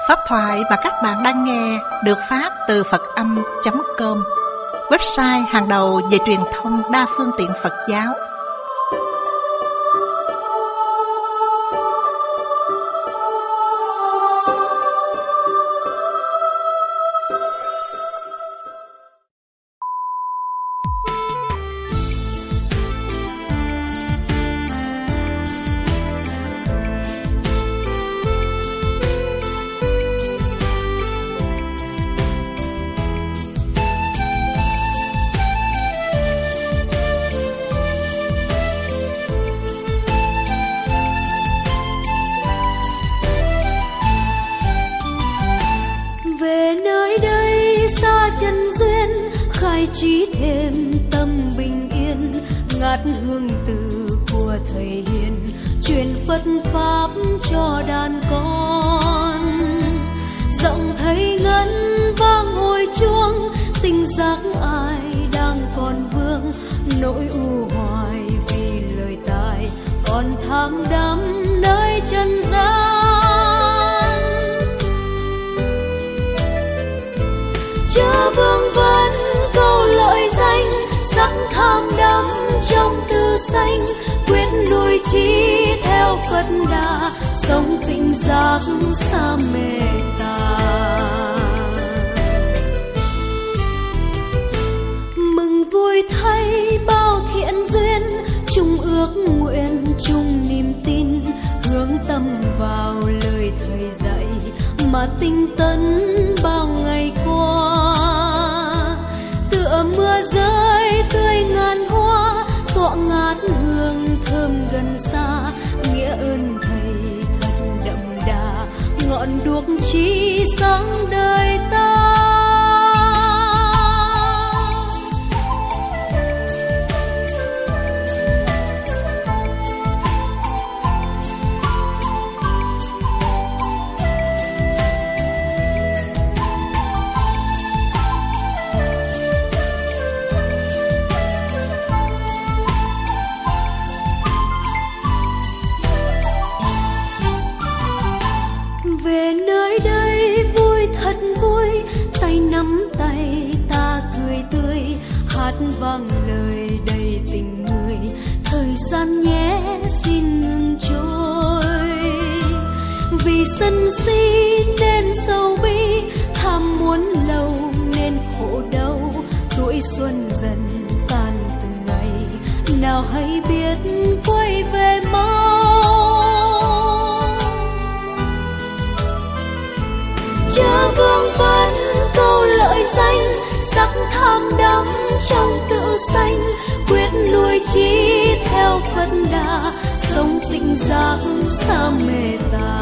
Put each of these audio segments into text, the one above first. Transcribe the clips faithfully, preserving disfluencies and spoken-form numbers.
Pháp thoại mà các bạn đang nghe được phát từ Phật Âm chấm com, website hàng đầu về truyền thông đa phương tiện Phật giáo. Chí thêm tâm bình yên, ngát hương từ của thầy hiền, truyền Phật pháp cho đàn con. Giọng thầy ngân vang hồi chuông, tình giác ai đang còn vương, nỗi u hoài vì lời tài còn tham đắm nơi chân gian. Chớ vương vấn câu lợi danh, sắc tham đắm trong tư xanh, quyết nuôi trí theo Phật đà, sống tịnh giác xa mê tà. Mừng vui thay bao thiện duyên, chung ước nguyện chung niềm tin, hướng tâm vào lời thầy dạy mà tinh tấn bao ngày qua. Tựa mưa rơi tươi ngàn hoa, tọa ngát hương thơm gần xa, nghĩa ơn thầy thật đậm đà, ngọn đuốc chí sáng đời ta. Về nơi đây vui thật vui, tay nắm tay ta cười tươi, hát vang lời đầy tình người, thời gian nhé xin ngừng trôi. Vì sân si nên sầu bi, tham muốn lâu nên khổ đau, tuổi xuân dần tan từng ngày, nào hay biết quay về mau. Chớ vương vấn câu lợi danh, sắc tham đắm trong tự sanh, quyết nuôi trí theo Phật đà, sống tịnh giác xa mê tà.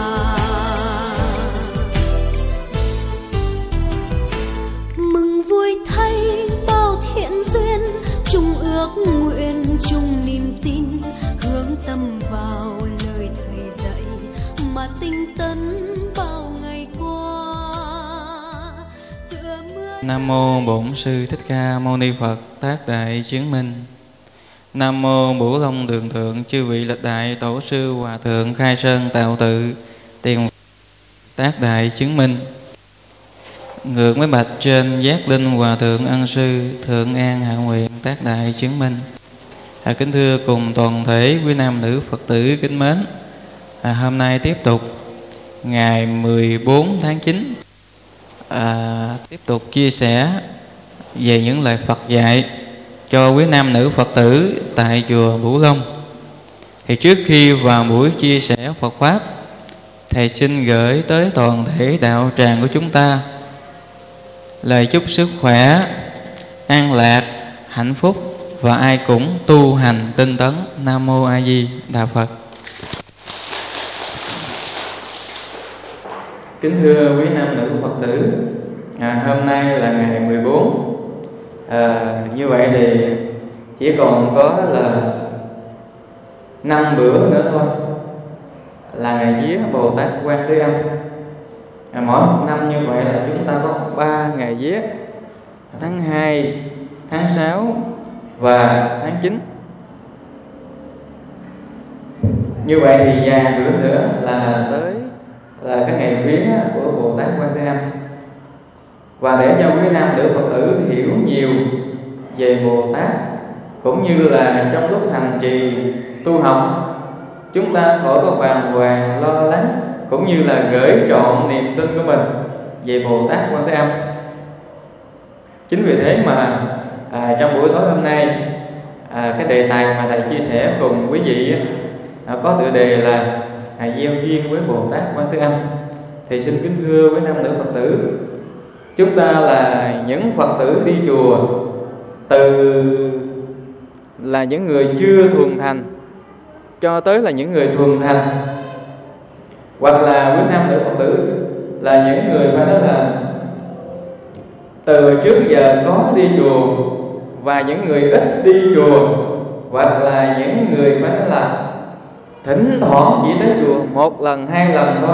Mừng vui thay bao thiện duyên, chung ước nguyện chung niềm tin, hướng tâm vào lời thầy dạy mà tinh tấn bao ngày qua. Nam mô Bổn Sư Thích Ca Mâu Ni Phật. Tác đại chứng minh. Nam mô Bửu Long Đường Thượng chư vị lịch đại tổ sư hòa thượng khai sơn tạo tự tiền. Tác đại chứng minh. Ngược với bạch trên giác linh hòa thượng ân sư thượng an hạ nguyện. Tác đại chứng minh. À, kính thưa cùng toàn thể quý nam nữ Phật tử kính mến, à, hôm nay tiếp tục ngày mười bốn tháng chín, à, tiếp tục chia sẻ về những lời Phật dạy cho quý nam nữ Phật tử tại chùa Bửu Long. Thì trước khi vào buổi chia sẻ Phật pháp, thầy xin gửi tới toàn thể đạo tràng của chúng ta lời chúc sức khỏe, an lạc, hạnh phúc và ai cũng tu hành tinh tấn. Nam mô A Di Đà Phật. Kính thưa quý nam nữ Phật tử, à, hôm nay là ngày mười bốn. À, như vậy thì chỉ còn có là năm bữa nữa thôi là ngày vía Bồ Tát Quan Thế Âm. À, mỗi một năm như vậy là chúng ta có ba ngày vía: tháng hai, tháng sáu và tháng chín. Như vậy thì vài bữa nữa là tới là cái ngày vía của Bồ Tát Quan Thế Âm, và để cho quý nam nữ Phật tử hiểu nhiều về Bồ Tát, cũng như là trong lúc hành trì tu học chúng ta khỏi có bàng hoàng lo lắng, cũng như là gửi trọn niềm tin của mình về Bồ Tát Quan Thế Âm. Chính vì thế mà à, trong buổi tối hôm nay, à, cái đề tài mà thầy chia sẻ cùng quý vị à, có tựa đề là à, gieo duyên với Bồ Tát Quan Thế Âm. Thì xin kính thưa với nam nữ Phật tử, chúng ta là những Phật tử đi chùa, từ là những người chưa thuần thành cho tới là những người thuần thành, hoặc là quý nam nữ Phật tử là những người phải nói là từ trước giờ có đi chùa, và những người ít đi chùa, hoặc là những người phải nói là thỉnh thoảng chỉ tới chùa một lần hai lần thôi.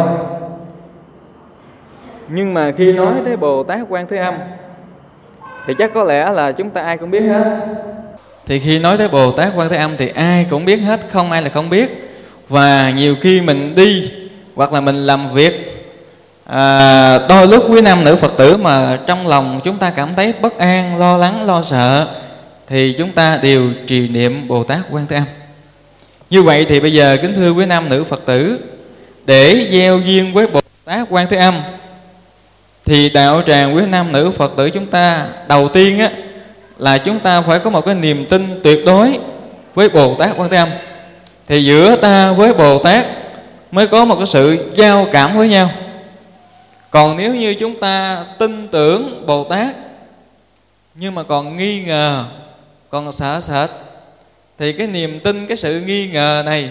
Nhưng mà khi nói tới Bồ Tát Quan Thế Âm thì chắc có lẽ là chúng ta ai cũng biết hết. Thì khi nói tới Bồ Tát Quan Thế Âm thì ai cũng biết hết, không ai là không biết. Và nhiều khi mình đi hoặc là mình làm việc, à, đôi lúc quý nam nữ Phật tử mà trong lòng chúng ta cảm thấy bất an, lo lắng, lo sợ, thì chúng ta đều trì niệm Bồ Tát Quan Thế Âm. Như vậy thì bây giờ kính thưa quý nam nữ Phật tử, để gieo duyên với Bồ Tát Quan Thế Âm thì đạo tràng quý nam nữ Phật tử chúng ta đầu tiên á, là chúng ta phải có một cái niềm tin tuyệt đối với Bồ Tát Quan Thế Âm. Thì giữa ta với Bồ Tát mới có một cái sự giao cảm với nhau. Còn nếu như chúng ta tin tưởng Bồ Tát nhưng mà còn nghi ngờ, còn sợ sệt, thì cái niềm tin, cái sự nghi ngờ này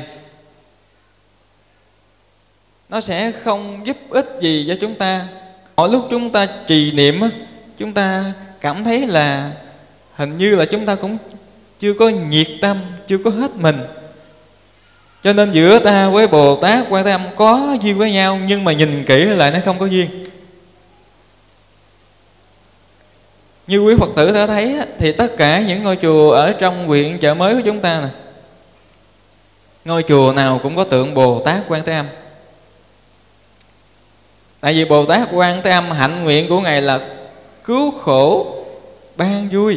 nó sẽ không giúp ích gì cho chúng ta. Mỗi lúc chúng ta trì niệm, chúng ta cảm thấy là hình như là chúng ta cũng chưa có nhiệt tâm, chưa có hết mình. Cho nên giữa ta với Bồ Tát Quan Thế Âm có duyên với nhau, nhưng mà nhìn kỹ lại nó không có duyên. Như quý Phật tử đã thấy thì tất cả những ngôi chùa ở trong huyện Chợ Mới của chúng ta nè, ngôi chùa nào cũng có tượng Bồ Tát Quan Thế Âm. Tại vì Bồ Tát Quan Thế Âm hạnh nguyện của Ngài là cứu khổ ban vui.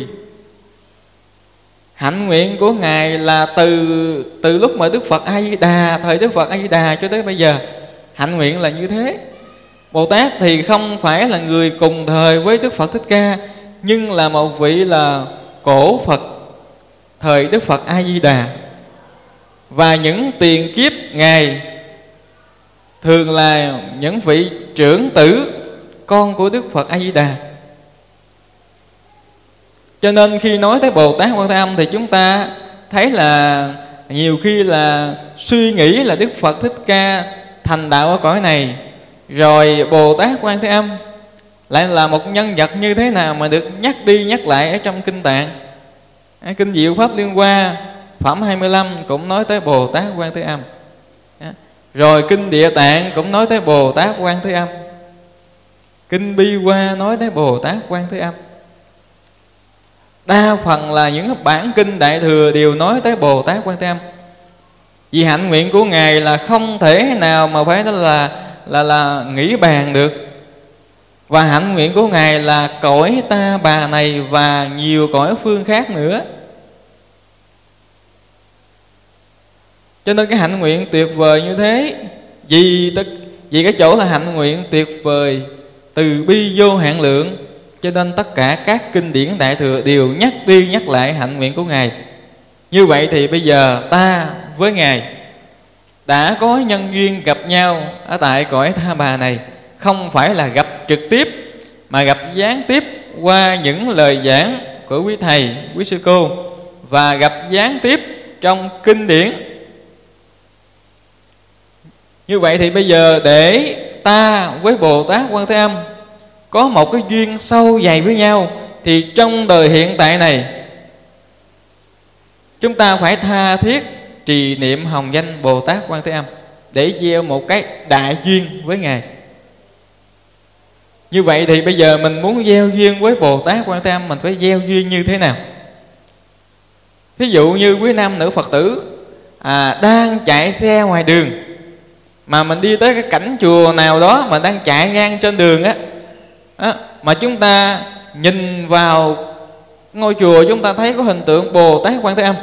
Hạnh nguyện của Ngài là từ từ lúc mà Đức Phật A Di Đà, thời Đức Phật A Di Đà cho tới bây giờ, hạnh nguyện là như thế. Bồ Tát thì không phải là người cùng thời với Đức Phật Thích Ca, nhưng là một vị là cổ Phật thời Đức Phật A Di Đà. Và những tiền kiếp Ngài thường là những vị trưởng tử, con của Đức Phật A Di Đà. Cho nên khi nói tới Bồ Tát Quan Thế Âm thì chúng ta thấy là nhiều khi là suy nghĩ là Đức Phật Thích Ca thành đạo ở cõi này, rồi Bồ Tát Quan Thế Âm lại là một nhân vật như thế nào mà được nhắc đi nhắc lại ở trong Kinh Tạng. Kinh Diệu Pháp Liên Hoa phẩm hai mươi lăm cũng nói tới Bồ Tát Quan Thế Âm. Rồi Kinh Địa Tạng cũng nói tới Bồ Tát Quan Thế Âm. Kinh Bi Hoa nói tới Bồ Tát Quan Thế Âm. Đa phần là những bản kinh Đại Thừa đều nói tới Bồ Tát Quan Thế Âm. Vì hạnh nguyện của Ngài là không thể nào mà phải đó là là là nghĩ bàn được. Và hạnh nguyện của Ngài là cõi Ta Bà này và nhiều cõi phương khác nữa. Cho nên cái hạnh nguyện tuyệt vời như thế, vì, vì cái chỗ là hạnh nguyện tuyệt vời, từ bi vô hạn lượng, cho nên tất cả các kinh điển Đại Thừa đều nhắc đi nhắc lại hạnh nguyện của Ngài. Như vậy thì bây giờ ta với Ngài đã có nhân duyên gặp nhau ở tại cõi Ta Bà này, không phải là gặp trực tiếp mà gặp gián tiếp qua những lời giảng của quý thầy, quý sư cô, và gặp gián tiếp trong kinh điển. Như vậy thì bây giờ để ta với Bồ Tát Quan Thế Âm có một cái duyên sâu dày với nhau, thì trong đời hiện tại này chúng ta phải tha thiết trì niệm hồng danh Bồ Tát Quan Thế Âm để gieo một cái đại duyên với Ngài. Như vậy thì bây giờ mình muốn gieo duyên với Bồ Tát Quan Thế Âm, mình phải gieo duyên như thế nào? Thí dụ như quý nam nữ Phật tử à, đang chạy xe ngoài đường, mà mình đi tới cái cảnh chùa nào đó mà đang chạy ngang trên đường á, á mà chúng ta nhìn vào ngôi chùa, chúng ta thấy có hình tượng Bồ Tát Quan Thế Âm,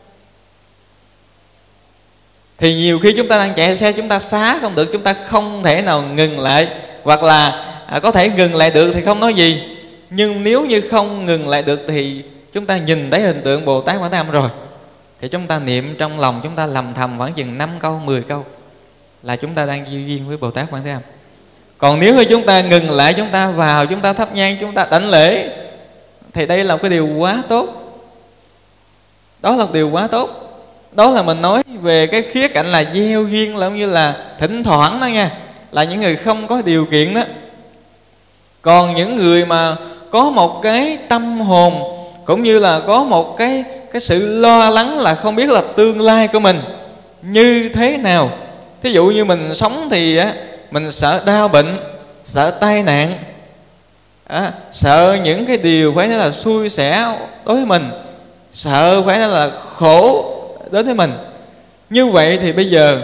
thì nhiều khi chúng ta đang chạy xe, chúng ta xá không được, chúng ta không thể nào ngừng lại. Hoặc là à, có thể ngừng lại được thì không nói gì, nhưng nếu như không ngừng lại được thì chúng ta nhìn thấy hình tượng Bồ Tát Quan Thế Âm rồi, thì chúng ta niệm trong lòng, chúng ta lầm thầm khoảng chừng năm câu, mười câu là chúng ta đang gieo duyên với Bồ Tát Quan Thế Âm. Còn nếu như chúng ta ngừng lại, chúng ta vào, chúng ta thắp nhang, chúng ta đảnh lễ, thì đây là một cái điều quá tốt. Đó là một điều quá tốt. Đó là mình nói về cái khía cạnh là gieo duyên, là giống như là thỉnh thoảng đó nha, là những người không có điều kiện đó. Còn những người mà có một cái tâm hồn, cũng như là có một cái, cái sự lo lắng là không biết là tương lai của mình như thế nào. Thí dụ như mình sống thì á, mình sợ đau bệnh, sợ tai nạn, à, sợ những cái điều phải nói là xui xẻo đối với mình, sợ phải nói là khổ đến với mình. Như vậy thì bây giờ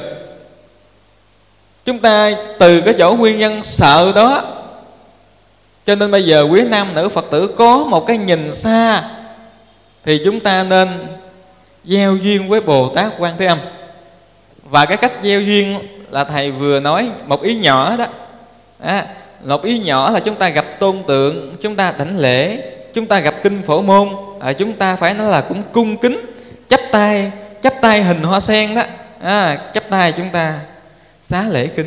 chúng ta từ cái chỗ nguyên nhân sợ đó, cho nên bây giờ quý nam nữ Phật tử có một cái nhìn xa, thì chúng ta nên gieo duyên với Bồ Tát Quan Thế Âm. Và cái cách gieo duyên là thầy vừa nói một ý nhỏ đó, à, một ý nhỏ là chúng ta gặp tôn tượng, chúng ta đảnh lễ, chúng ta gặp kinh Phổ Môn, à, chúng ta phải nói là cũng cung kính, chắp tay, chắp tay hình hoa sen đó, à, chắp tay chúng ta xá lễ kinh.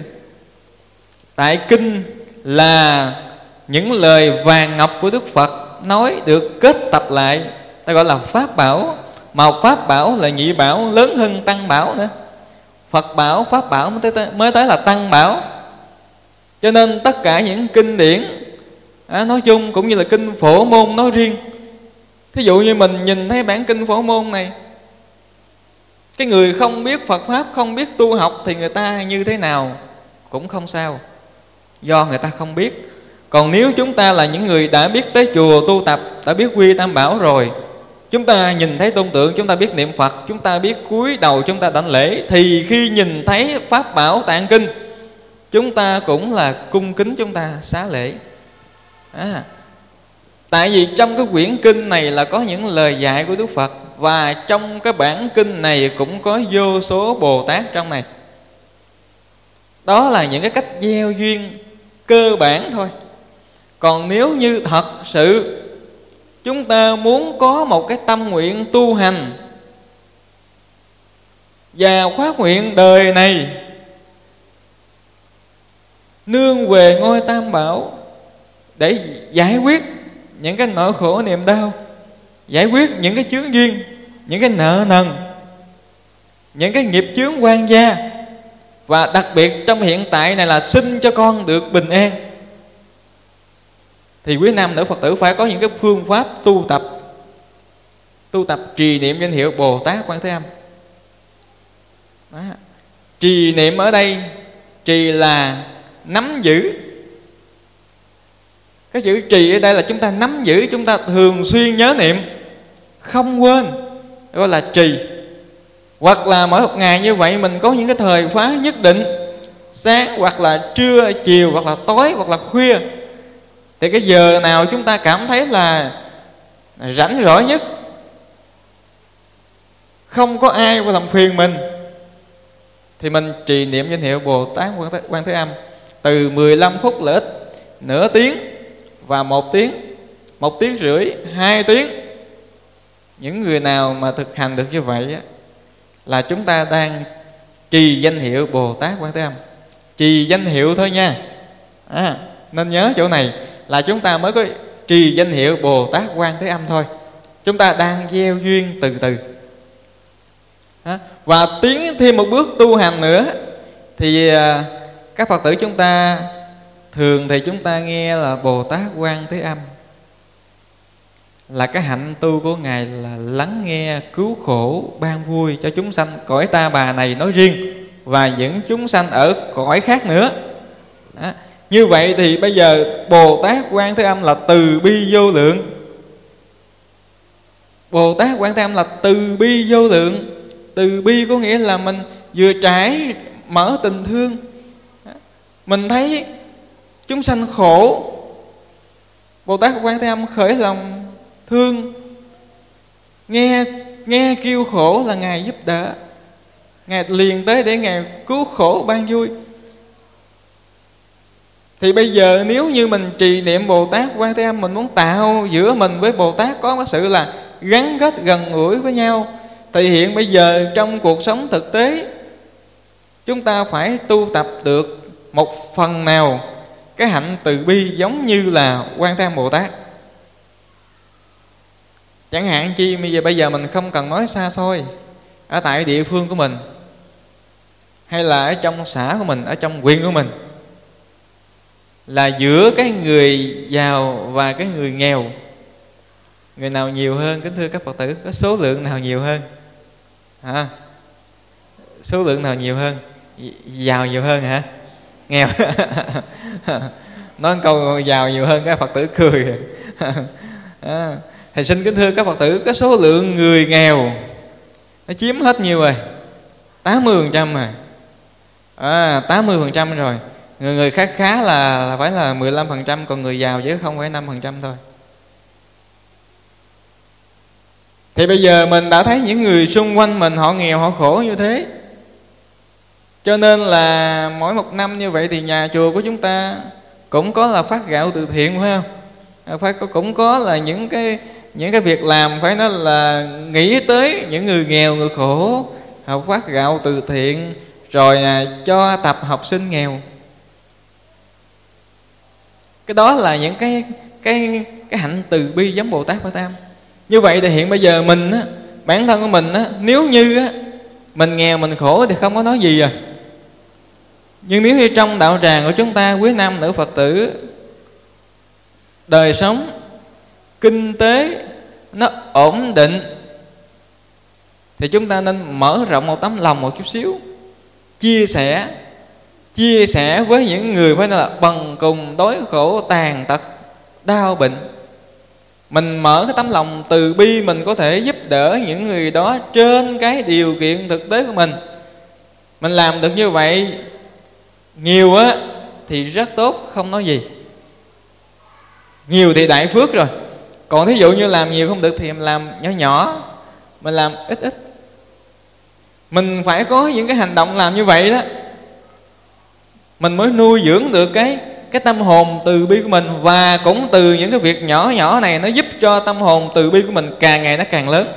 Tại kinh là những lời vàng ngọc của Đức Phật nói được kết tập lại, ta gọi là pháp bảo. Mà pháp bảo là nhị bảo, lớn hơn tăng bảo nữa. Phật bảo, pháp bảo mới tới, mới tới là tăng bảo. Cho nên tất cả những kinh điển à, nói chung, cũng như là kinh Phổ Môn nói riêng. Thí dụ như mình nhìn thấy bản kinh Phổ Môn này, cái người không biết Phật Pháp, không biết tu học thì người ta như thế nào cũng không sao, do người ta không biết. Còn nếu chúng ta là những người đã biết tới chùa tu tập, đã biết quy tam bảo rồi, chúng ta nhìn thấy tôn tượng, chúng ta biết niệm Phật, chúng ta biết cúi đầu chúng ta đảnh lễ, thì khi nhìn thấy pháp bảo tạng kinh, chúng ta cũng là cung kính, chúng ta xá lễ. à, Tại vì trong cái quyển kinh này là có những lời dạy của Đức Phật, và trong cái bản kinh này cũng có vô số Bồ Tát trong này. Đó là những cái cách gieo duyên cơ bản thôi. Còn nếu như thật sự chúng ta muốn có một cái tâm nguyện tu hành và phát nguyện đời này nương về ngôi tam bảo để giải quyết những cái nỗi khổ niềm đau, giải quyết những cái chướng duyên, những cái nợ nần, những cái nghiệp chướng oan gia, và đặc biệt trong hiện tại này là xin cho con được bình an, thì quý nam nữ Phật tử phải có những cái phương pháp tu tập. Tu tập trì niệm danh hiệu Bồ Tát Quan Thế Âm. Đó. Trì niệm ở đây, trì là nắm giữ. Cái chữ trì ở đây là chúng ta nắm giữ, chúng ta thường xuyên nhớ niệm, không quên, gọi là trì. Hoặc là mỗi một ngày như vậy mình có những cái thời khóa nhất định, sáng hoặc là trưa, chiều hoặc là tối hoặc là khuya, thì cái giờ nào chúng ta cảm thấy là rảnh rỗi nhất, không có ai làm phiền mình, thì mình trì niệm danh hiệu Bồ Tát Quan Thế Âm từ mười lăm phút lợi ích, nửa tiếng và một tiếng, một tiếng rưỡi, hai tiếng. Những người nào mà thực hành được như vậy á, là chúng ta đang trì danh hiệu Bồ Tát Quan Thế Âm. Trì danh hiệu thôi nha, à, nên nhớ chỗ này là chúng ta mới có trì danh hiệu Bồ Tát Quan Thế Âm thôi. Chúng ta đang gieo duyên từ từ. à, Và tiến thêm một bước tu hành nữa, thì à, các Phật tử chúng ta thường thì chúng ta nghe là Bồ Tát Quan Thế Âm là cái hạnh tu của Ngài là lắng nghe, cứu khổ, ban vui cho chúng sanh cõi Ta Bà này nói riêng, và những chúng sanh ở cõi khác nữa. Đó. Như vậy thì bây giờ Bồ Tát Quan Thế Âm là từ bi vô lượng. Bồ Tát Quan Thế Âm là từ bi vô lượng. Từ bi có nghĩa là mình vừa trải mở tình thương. Mình thấy chúng sanh khổ, Bồ Tát Quan Thế Âm khởi lòng thương, nghe nghe kêu khổ là Ngài giúp đỡ, Ngài liền tới để Ngài cứu khổ ban vui. Thì bây giờ nếu như mình trì niệm Bồ Tát Quan Thế Âm, mình muốn tạo giữa mình với Bồ Tát có cái sự là gắn kết gần gũi với nhau, thì hiện bây giờ trong cuộc sống thực tế chúng ta phải tu tập được một phần nào cái hạnh từ bi giống như là Quan Thế Âm Bồ Tát. Chẳng hạn chi bây giờ bây giờ mình không cần nói xa xôi, ở tại địa phương của mình, hay là ở trong xã của mình, ở trong huyện của mình, là giữa cái người giàu và cái người nghèo, người nào nhiều hơn? Kính thưa các Phật tử, có số lượng nào nhiều hơn? À, số lượng nào nhiều hơn? Giàu nhiều hơn hả? Nghèo? Nói câu giàu nhiều hơn, các Phật tử cười. À, thì xin kính thưa các Phật tử, cái số lượng người nghèo nó chiếm hết nhiều rồi, tám mươi phần trăm rồi. À, tám mươi phần trăm rồi. Người người khá khá là, là phải là mười lăm phần trăm, còn người giàu chứ không phải năm phần trăm thôi. Thì bây giờ mình đã thấy những người xung quanh mình họ nghèo, họ khổ như thế. Cho nên là mỗi một năm như vậy thì nhà chùa của chúng ta cũng có là phát gạo từ thiện, phải không? Phải cũng có là những cái những cái việc làm phải nói là nghĩ tới những người nghèo, người khổ, học phát gạo từ thiện, rồi cho tập học sinh nghèo. Cái đó là những cái cái cái hạnh từ bi giống Bồ Tát Quan Thế Âm. Như vậy thì hiện bây giờ mình á, bản thân của mình á, nếu như á, mình nghèo mình khổ thì không có nói gì à. Nhưng nếu như trong đạo tràng của chúng ta, quý nam nữ Phật tử, đời sống kinh tế nó ổn định, thì chúng ta nên mở rộng một tấm lòng một chút xíu, chia sẻ chia sẻ với những người phải nói là bần cùng, đói khổ, tàn tật, đau bệnh. Mình mở cái tấm lòng từ bi, mình có thể giúp đỡ những người đó trên cái điều kiện thực tế của mình. Mình làm được như vậy nhiều á thì rất tốt, không nói gì. Nhiều thì đại phước rồi. Còn thí dụ như làm nhiều không được thì mình làm nhỏ nhỏ, mình làm ít ít. Mình phải có những cái hành động làm như vậy đó, mình mới nuôi dưỡng được cái cái tâm hồn từ bi của mình. Và cũng từ những cái việc nhỏ nhỏ này, nó giúp cho tâm hồn từ bi của mình càng ngày nó càng lớn.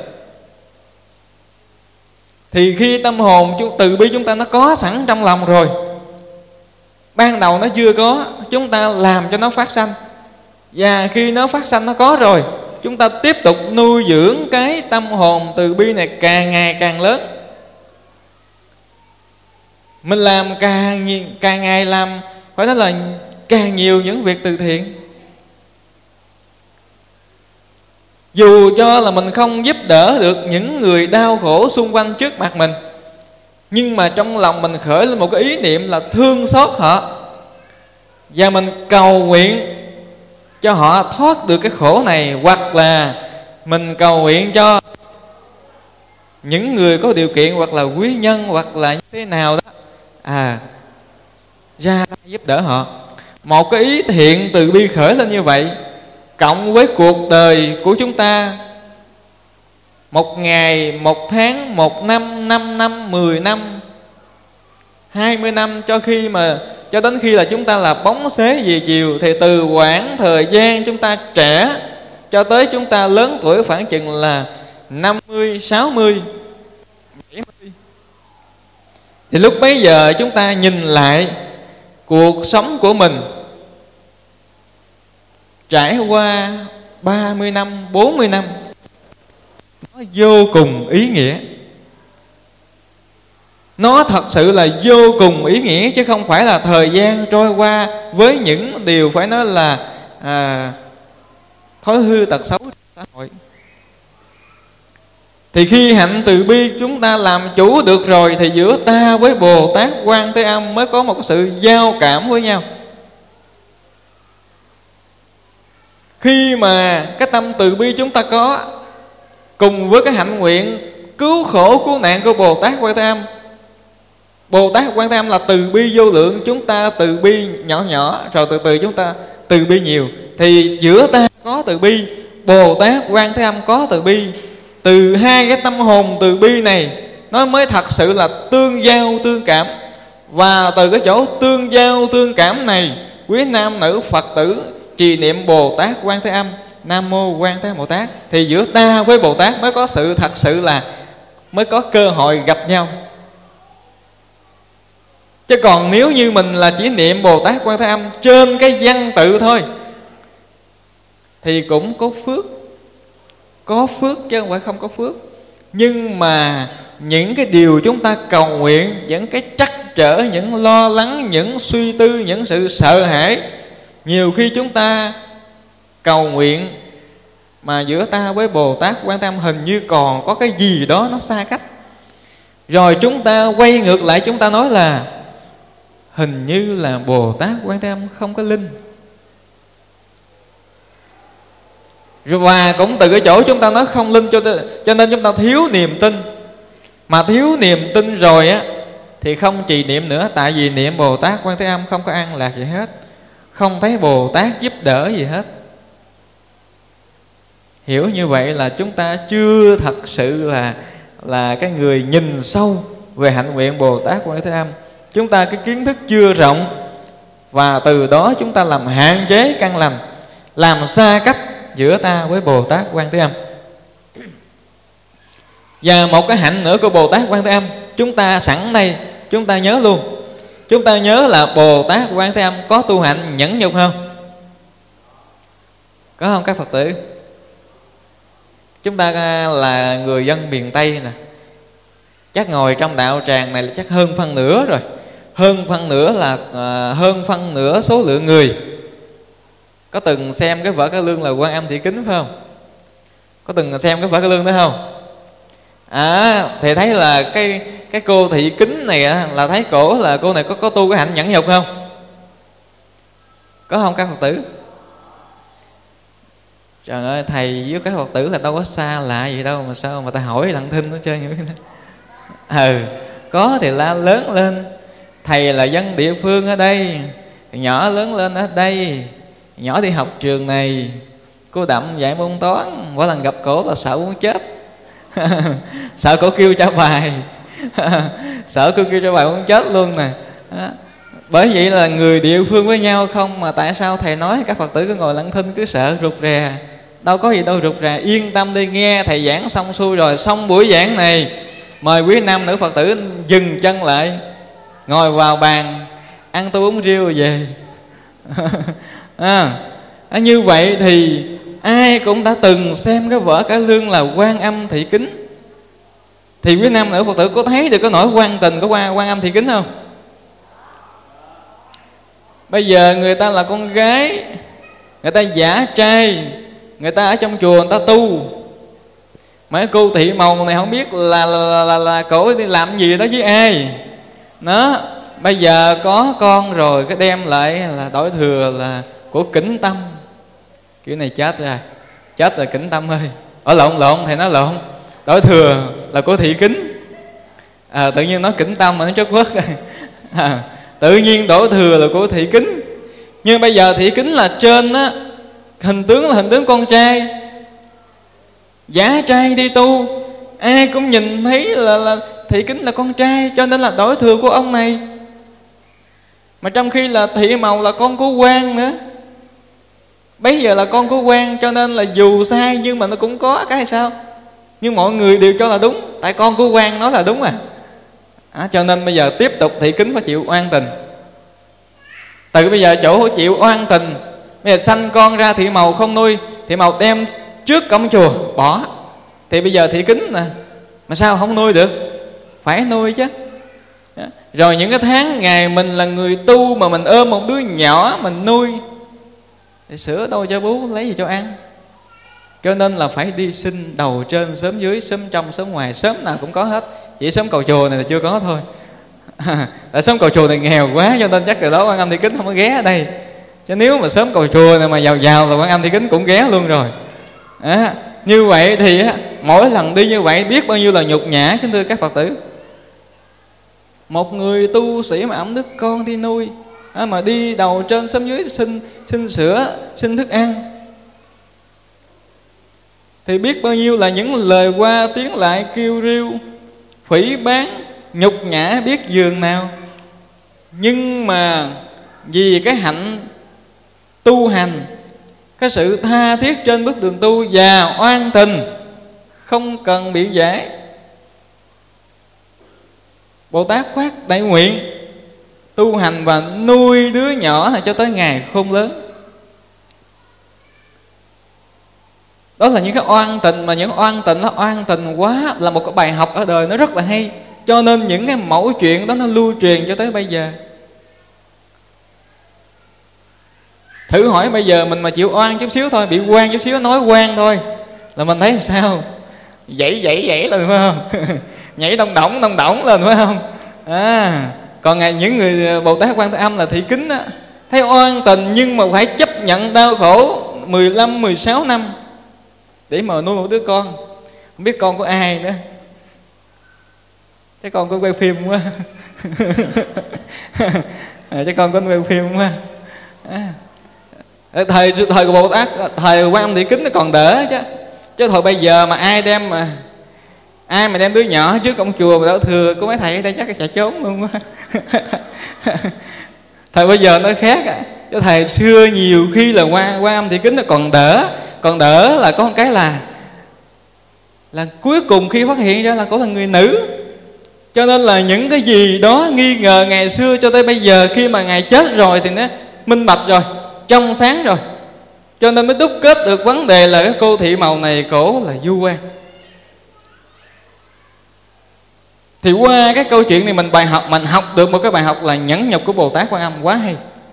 Thì khi tâm hồn từ bi chúng ta nó có sẵn trong lòng rồi, ban đầu nó chưa có, chúng ta làm cho nó phát sanh. Và khi nó phát sanh, nó có rồi, chúng ta tiếp tục nuôi dưỡng cái tâm hồn từ bi này càng ngày càng lớn. Mình làm càng, càng ngày làm phải nói là càng nhiều những việc từ thiện. Dù cho là mình không giúp đỡ được những người đau khổ xung quanh trước mặt mình, nhưng mà trong lòng mình khởi lên một cái ý niệm là thương xót họ, và mình cầu nguyện cho họ thoát được cái khổ này. Hoặc là mình cầu nguyện cho những người có điều kiện, hoặc là quý nhân, hoặc là như thế nào đó, à, ra giúp đỡ họ. Một cái ý thiện từ bi khởi lên như vậy, cộng với cuộc đời của chúng ta, một ngày, một tháng, một năm, năm năm, mười năm, hai mươi năm, cho khi mà cho đến khi là chúng ta là bóng xế về chiều, thì từ quãng thời gian chúng ta trẻ cho tới chúng ta lớn tuổi khoảng chừng là năm mươi, sáu mươi, bảy mươi, thì lúc bấy giờ chúng ta nhìn lại cuộc sống của mình trải qua ba mươi năm, bốn mươi năm, nó vô cùng ý nghĩa. Nó thật sự là vô cùng ý nghĩa, chứ không phải là thời gian trôi qua với những điều phải nói là à, thói hư tật xấu trong xã hội. Thì khi hạnh từ bi chúng ta làm chủ được rồi, thì giữa ta với Bồ Tát Quan Thế Âm mới có một cái sự giao cảm với nhau. Khi mà cái tâm từ bi chúng ta có, cùng với cái hạnh nguyện cứu khổ cứu nạn của Bồ Tát Quan Thế Âm, Bồ Tát Quan Thế Âm là từ bi vô lượng, chúng ta từ bi nhỏ nhỏ, rồi từ từ chúng ta từ bi nhiều. Thì giữa ta có từ bi, Bồ Tát Quan Thế Âm có từ bi. Từ hai cái tâm hồn từ bi này nó mới thật sự là tương giao tương cảm. Và từ cái chỗ tương giao tương cảm này, quý nam nữ Phật tử trì niệm Bồ Tát Quan Thế Âm, Nam Mô Quan Thế Âm Bồ Tát, thì giữa ta với Bồ Tát mới có sự thật sự là mới có cơ hội gặp nhau. Chứ còn nếu như mình là chỉ niệm Bồ Tát Quan Thế Âm trên cái văn tự thôi thì cũng có phước, có phước chứ không phải không có phước. Nhưng mà những cái điều chúng ta cầu nguyện, những cái trắc trở, những lo lắng, những suy tư, những sự sợ hãi, nhiều khi chúng ta cầu nguyện mà giữa ta với Bồ Tát Quan Thế Âm hình như còn có cái gì đó nó xa cách. Rồi chúng ta quay ngược lại, chúng ta nói là hình như là Bồ Tát Quan Thế Âm không có linh. Và cũng từ cái chỗ chúng ta nói không linh, cho, cho nên chúng ta thiếu niềm tin. Mà thiếu niềm tin rồi á thì không trì niệm nữa. Tại vì niệm Bồ Tát Quan Thế Âm không có an lạc gì hết, không thấy Bồ Tát giúp đỡ gì hết. Hiểu như vậy là chúng ta chưa thật sự là là cái người nhìn sâu về hạnh nguyện Bồ Tát Quan Thế Âm. Chúng ta cái kiến thức chưa rộng, và từ đó chúng ta làm hạn chế căn lành, làm xa cách giữa ta với Bồ Tát Quan Thế Âm. Và một cái hạnh nữa của Bồ Tát Quan Thế Âm, chúng ta sẵn đây chúng ta nhớ luôn. Chúng ta nhớ là Bồ Tát Quan Thế Âm có tu hạnh nhẫn nhục không? Có không các Phật tử? Chúng ta là người dân miền Tây nè, chắc ngồi trong đạo tràng này là chắc hơn phân nửa rồi. Hơn phân nửa là à, hơn phân nửa số lượng người có từng xem cái vở cải lương là Quan Âm Thị Kính phải không? Có từng xem cái vở cải lương đó không? À, thì thấy là cái cái cô Thị Kính này là thấy cổ là cô này có có tu cái hạnh nhẫn nhục không? Có không các Phật tử? Trời ơi, thầy với các Phật tử là đâu có xa lạ gì đâu mà sao mà ta hỏi lặng thinh nó chơi như thế này. Ừ, có thì la lớn lên. Thầy là dân địa phương ở đây, nhỏ lớn lên ở đây, nhỏ đi học trường này, cô Đậm dạy môn toán, mỗi lần gặp cổ là sợ muốn chết. Sợ cổ kêu trả bài. Sợ cô kêu trả bài muốn chết luôn nè. Bởi vậy là người địa phương với nhau không. Mà tại sao thầy nói các Phật tử cứ ngồi lặng thinh, cứ sợ rụt rè? Đâu có gì đâu rụt rè, yên tâm đi nghe. Thầy giảng xong xuôi rồi, xong buổi giảng này, mời quý nam nữ Phật tử dừng chân lại, ngồi vào bàn, ăn tô uống rượu về. à, Như vậy thì ai cũng đã từng xem cái vở cải lương là Quan Âm Thị Kính. Thì quý nam nữ Phật tử có thấy được cái nỗi quan tình của Quan, Quan Âm Thị Kính không? Bây giờ người ta là con gái, người ta giả trai, người ta ở trong chùa người ta tu. Mấy cô thị màu này không biết là là, là, là, là cổ đi làm gì đó với ai. Nó bây giờ có con rồi, cái đem lại là đổi thừa là của Kính Tâm. Kiểu này chết rồi, chết rồi Kính Tâm ơi. Ở lộn lộn thầy nói lộn, đổi thừa là của Thị Kính. à, Tự nhiên nói Kính Tâm mà nó trất quốc. à, Tự nhiên đổi thừa là của Thị Kính. Nhưng bây giờ Thị Kính là trên á, hình tướng là hình tướng con trai, giả trai đi tu, ai cũng nhìn thấy là, là Thị Kính là con trai, cho nên là đổi thừa của ông này. Mà trong khi là Thị Màu là con của Quan nữa. Bây giờ là con của Quan, cho nên là dù sai nhưng mà nó cũng có cái sao. Nhưng mọi người đều cho là đúng, tại con của Quan nói là đúng à. à Cho nên bây giờ tiếp tục Thị Kính phải chịu oan tình. Từ bây giờ chỗ chịu oan tình, bây giờ sanh con ra Thị Màu không nuôi, Thị Màu đem trước cổng chùa bỏ. Thì bây giờ Thị Kính nè, mà sao không nuôi được? Phải nuôi chứ. Rồi những cái tháng ngày mình là người tu mà mình ôm một đứa nhỏ mình nuôi, thì sữa đâu cho bú, lấy gì cho ăn. Cho nên là phải đi xin đầu trên xóm dưới, xóm trong xóm ngoài, xóm nào cũng có hết. Chỉ xóm Cầu Chùa này là chưa có thôi. Tại xóm Cầu Chùa này nghèo quá, cho nên chắc từ đó Quan Âm Thị Kính không có ghé ở đây. Chứ nếu mà xóm Cầu Chùa này mà giàu giàu là Quan Âm Thị Kính cũng ghé luôn rồi. à, Như vậy thì mỗi lần đi như vậy biết bao nhiêu là nhục nhã, kính thưa các Phật tử. Một người tu sĩ mà ẵm đứa con đi nuôi, mà đi đầu trên xóm dưới xin, xin sữa, xin thức ăn, thì biết bao nhiêu là những lời qua tiếng lại kêu riêu, phỉ báng, nhục nhã biết giường nào. Nhưng mà vì cái hạnh tu hành, cái sự tha thiết trên bước đường tu và oan tình, không cần biện giải, Bồ Tát phát đại nguyện tu hành và nuôi đứa nhỏ cho tới ngày khôn lớn. Đó là những cái oan tình, mà những oan tình nó oan tình quá, là một cái bài học ở đời nó rất là hay. Cho nên những cái mẫu chuyện đó nó lưu truyền cho tới bây giờ. Thử hỏi bây giờ mình mà chịu oan chút xíu thôi, bị oan chút xíu, nói oan thôi, là mình thấy làm sao? Dãy dãy dãy lên phải không? Nhảy đông động đông động lên phải không? À, còn ngày những người Bồ Tát Quan Thế Âm là thị kính á, thấy oan tình nhưng mà phải chấp nhận đau khổ mười lăm mười sáu năm để mà nuôi một đứa con. Không biết con của ai nữa, chắc con có quay phim quá. À, chắc con có quay phim quá. À, thời thời của Bồ Tát, thời Quan Âm thị kính nó còn đỡ chứ. Chứ thời bây giờ mà ai đem mà ai mà đem đứa nhỏ trước cổng chùa mà đỡ thừa, có mấy thầy ở đây chắc sẽ trốn luôn quá. Thời bây giờ nó khác á. Chứ thầy xưa nhiều khi là Quan Quan Âm thị kính nó còn đỡ, còn đỡ là có một cái là là cuối cùng khi phát hiện ra là cổ là người nữ. Cho nên là những cái gì đó nghi ngờ ngày xưa cho tới bây giờ, khi mà Ngài chết rồi thì nó minh bạch rồi, trong sáng rồi. Cho nên mới đúc kết được vấn đề là cái cô thị màu này cổ là du quan. Thì qua cái câu chuyện này mình bài học, mình học được một cái bài học là nhẫn nhục của Bồ Tát Quan Âm quá hay.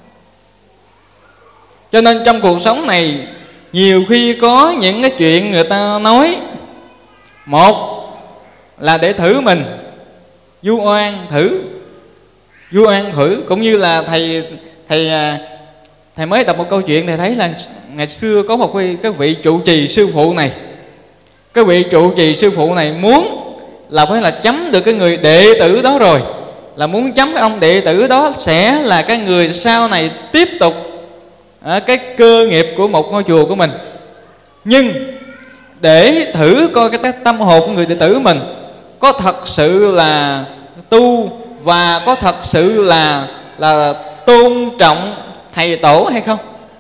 Cho nên trong cuộc sống này nhiều khi có những cái chuyện người ta nói, một là để thử mình, vu oan thử, vu oan thử. Cũng như là thầy thầy thầy mới đọc một câu chuyện, thầy thấy là ngày xưa có một cái, cái vị trụ trì sư phụ này, cái vị trụ trì sư phụ này muốn là phải là chấm được cái người đệ tử đó rồi, là muốn chấm cái ông đệ tử đó sẽ là cái người sau này tiếp tục à, cái cơ nghiệp của một ngôi chùa của mình. Nhưng để thử coi cái tâm hồn của người đệ tử mình có thật sự là tu và có thật sự là là tôn trọng thầy tổ hay không.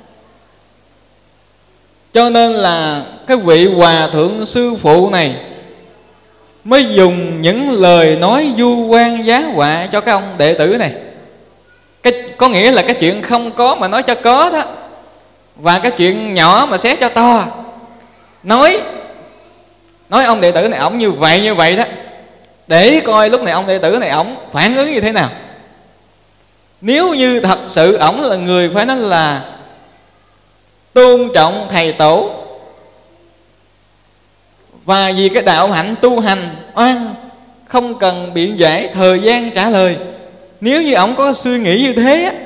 Cho nên là cái vị hòa thượng sư phụ này mới dùng những lời nói vu oan giá họa cho cái ông đệ tử này. Cái, có nghĩa là cái chuyện không có mà nói cho có đó, và cái chuyện nhỏ mà xé cho to. Nói Nói ông đệ tử này ổng như vậy như vậy đó, để coi lúc này ông đệ tử này ổng phản ứng như thế nào. Nếu như thật sự ổng là người phải nói là tôn trọng thầy tổ, và vì cái đạo hạnh tu hành oan không cần biện giải, thời gian trả lời, nếu như ổng có suy nghĩ như thế á,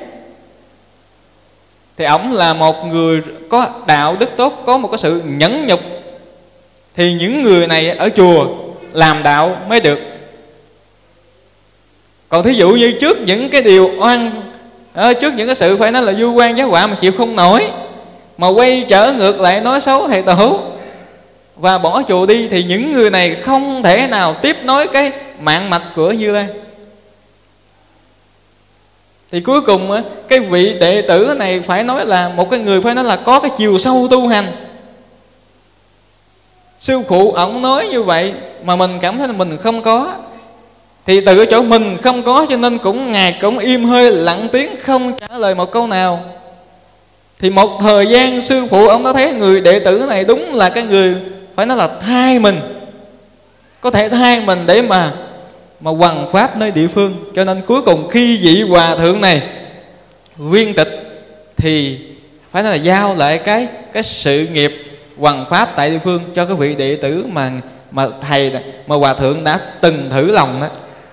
thì ổng là một người có đạo đức tốt, có một cái sự nhẫn nhục, thì những người này ở chùa làm đạo mới được. Còn thí dụ như trước những cái điều oan, trước những cái sự phải nói là vu oan giá họa mà chịu không nổi, mà quay trở ngược lại nói xấu thầy tổ và bỏ chùa đi, thì những người này không thể nào tiếp nối cái mạng mạch của Như Lai. Thì cuối cùng cái vị đệ tử này phải nói là một cái người phải nói là có cái chiều sâu tu hành. Sư phụ ổng nói như vậy mà mình cảm thấy là mình không có, thì từ cái chỗ mình không có cho nên cũng Ngài cũng im hơi lặng tiếng, không trả lời một câu nào. Thì một thời gian sư phụ ông đã thấy người đệ tử này đúng là cái người phải nói là thay mình, có thể thay mình để mà mà hoằng pháp nơi địa phương. Cho nên cuối cùng khi vị hòa thượng này viên tịch thì phải nói là giao lại cái cái sự nghiệp hoằng pháp tại địa phương cho cái vị đệ tử mà mà thầy mà hòa thượng đã từng thử lòng đó.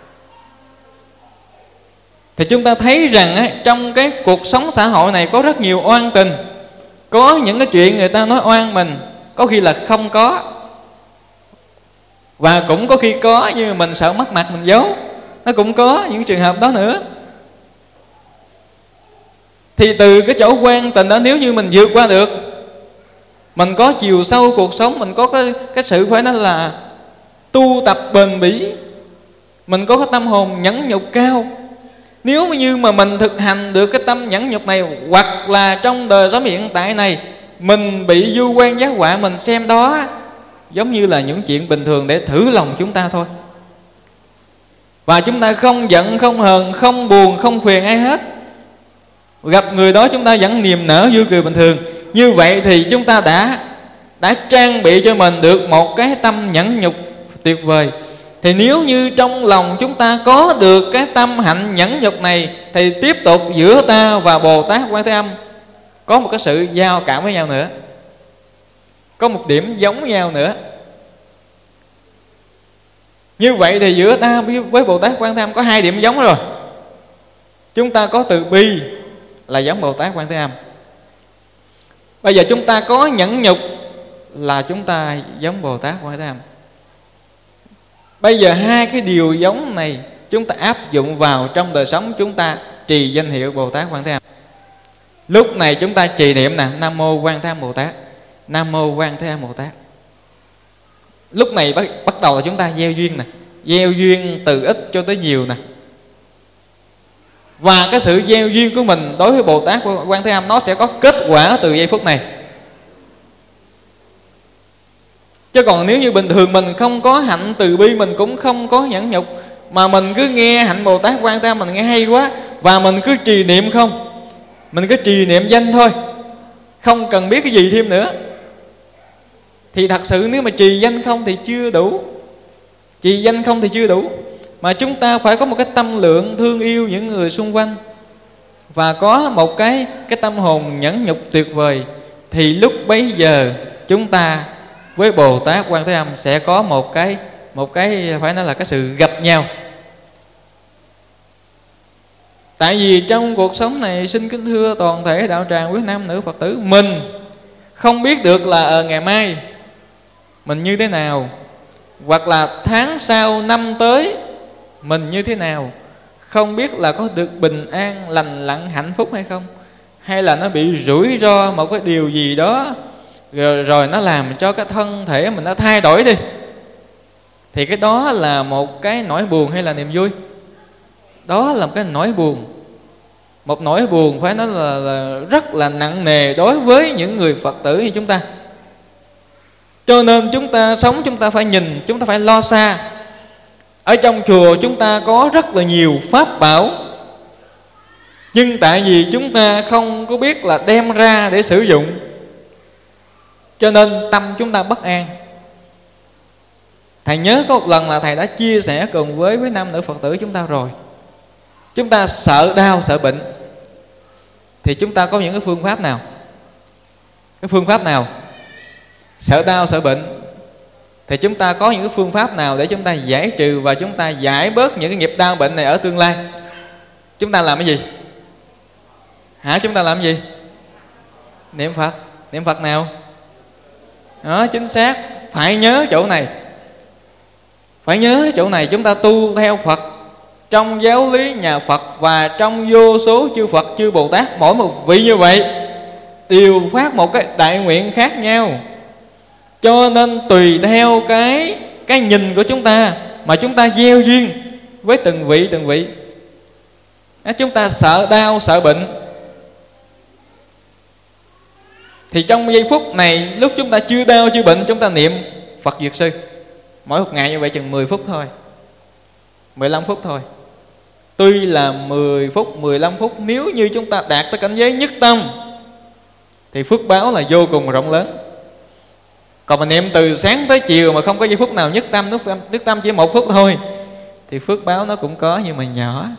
Thì chúng ta thấy rằng á, trong cái cuộc sống xã hội này có rất nhiều oan tình. Có những cái chuyện người ta nói oan mình, có khi là không có, và cũng có khi có nhưng mà mình sợ mất mặt mình giấu. nó cũng có những trường hợp đó nữa. Thì từ cái chỗ quan tình đó, nếu như mình vượt qua được, mình có chiều sâu cuộc sống, mình có cái, cái sự phải nói là tu tập bền bỉ, mình có cái tâm hồn nhẫn nhục cao. Nếu như mà mình thực hành được cái tâm nhẫn nhục này, hoặc là trong đời sống hiện tại này mình bị du quan giác họa, mình xem đó giống như là những chuyện bình thường để thử lòng chúng ta thôi. Và chúng ta không giận, không hờn, không buồn, không phiền ai hết. Gặp người đó chúng ta vẫn niềm nở vui cười bình thường. Như vậy thì chúng ta đã đã trang bị cho mình được một cái tâm nhẫn nhục tuyệt vời. Thì nếu như trong lòng chúng ta có được cái tâm hạnh nhẫn nhục này, thì tiếp tục giữa ta và Bồ Tát Quan Thế Âm có một cái sự giao cảm với nhau nữa, có một điểm giống nhau nữa. Như vậy thì giữa ta với Bồ Tát Quan Thế Âm có hai điểm giống rồi. Chúng ta có từ bi là giống Bồ Tát Quan Thế Âm. Bây giờ chúng ta có nhẫn nhục là chúng ta giống Bồ Tát Quan Thế Âm. Bây giờ hai cái điều giống này chúng ta áp dụng vào trong đời sống, chúng ta trì danh hiệu Bồ Tát Quan Thế Âm. Lúc này chúng ta trì niệm nè, Nam Mô Quan Thế Âm Bồ Tát, Nam Mô Quan Thế Âm Bồ Tát. Lúc này bắt, bắt đầu là chúng ta gieo duyên nè, gieo duyên từ ít cho tới nhiều nè. Và cái sự gieo duyên của mình đối với Bồ Tát Quan Thế Âm nó sẽ có kết quả từ giây phút này. Chứ còn nếu như bình thường mình không có hạnh từ bi, mình cũng không có nhẫn nhục, mà mình cứ nghe hạnh Bồ Tát Quan Thế Âm mình nghe hay quá, và mình cứ trì niệm không, mình cứ trì niệm danh thôi, không cần biết cái gì thêm nữa, thì thật sự nếu mà trì danh không thì chưa đủ. Trì danh không thì chưa đủ, mà chúng ta phải có một cái tâm lượng thương yêu những người xung quanh, và có một cái cái tâm hồn nhẫn nhục tuyệt vời. Thì lúc bấy giờ chúng ta với Bồ Tát Quan Thế Âm sẽ có một cái một cái phải nói là cái sự gặp nhau. Tại vì trong cuộc sống này, xin kính thưa toàn thể đạo tràng quý nam nữ Phật tử, mình không biết được là ở ngày mai mình như thế nào, hoặc là tháng sau năm tới mình như thế nào. Không biết là có được bình an, lành lặn, hạnh phúc hay không, hay là nó bị rủi ro một cái điều gì đó, rồi, rồi nó làm cho cái thân thể mình nó thay đổi đi. Thì cái đó là một cái nỗi buồn hay là niềm vui? Đó là một cái nỗi buồn. Một nỗi buồn phải nói là, là rất là nặng nề đối với những người Phật tử như chúng ta. Cho nên chúng ta sống, chúng ta phải nhìn, chúng ta phải lo xa. Ở trong chùa chúng ta có rất là nhiều pháp bảo, nhưng tại vì chúng ta không có biết là đem ra để sử dụng, cho nên tâm chúng ta bất an. Thầy nhớ có một lần là thầy đã chia sẻ cùng với với nam nữ Phật tử chúng ta rồi. Chúng ta sợ đau, sợ bệnh, thì chúng ta có những cái phương pháp nào? Cái phương pháp nào? Sợ đau, sợ bệnh, thì chúng ta có những cái phương pháp nào để chúng ta giải trừ và chúng ta giải bớt những cái nghiệp đau bệnh này ở tương lai? Chúng ta làm cái gì? Hả? Chúng ta làm cái gì? Niệm Phật. Niệm Phật nào? Đó, chính xác. Phải nhớ chỗ này. Phải nhớ chỗ này. Chúng ta tu theo Phật, trong giáo lý nhà Phật và trong vô số chư Phật, chư Bồ Tát, mỗi một vị như vậy đều phát một cái đại nguyện khác nhau. Cho nên tùy theo cái cái nhìn của chúng ta mà chúng ta gieo duyên với từng vị từng vị. À, chúng ta sợ đau, sợ bệnh, thì trong giây phút này, lúc chúng ta chưa đau chưa bệnh, chúng ta niệm Phật Dược Sư. Mỗi một ngày như vậy chừng mười phút thôi, mười lăm phút thôi. Tuy là mười phút, mười lăm phút, nếu như chúng ta đạt tới cảnh giới nhất tâm thì phước báo là vô cùng rộng lớn. Còn mình niệm từ sáng tới chiều mà không có giây phút nào nhất tâm, nhất tâm chỉ một phút thôi, thì phước báo nó cũng có nhưng mà nhỏ.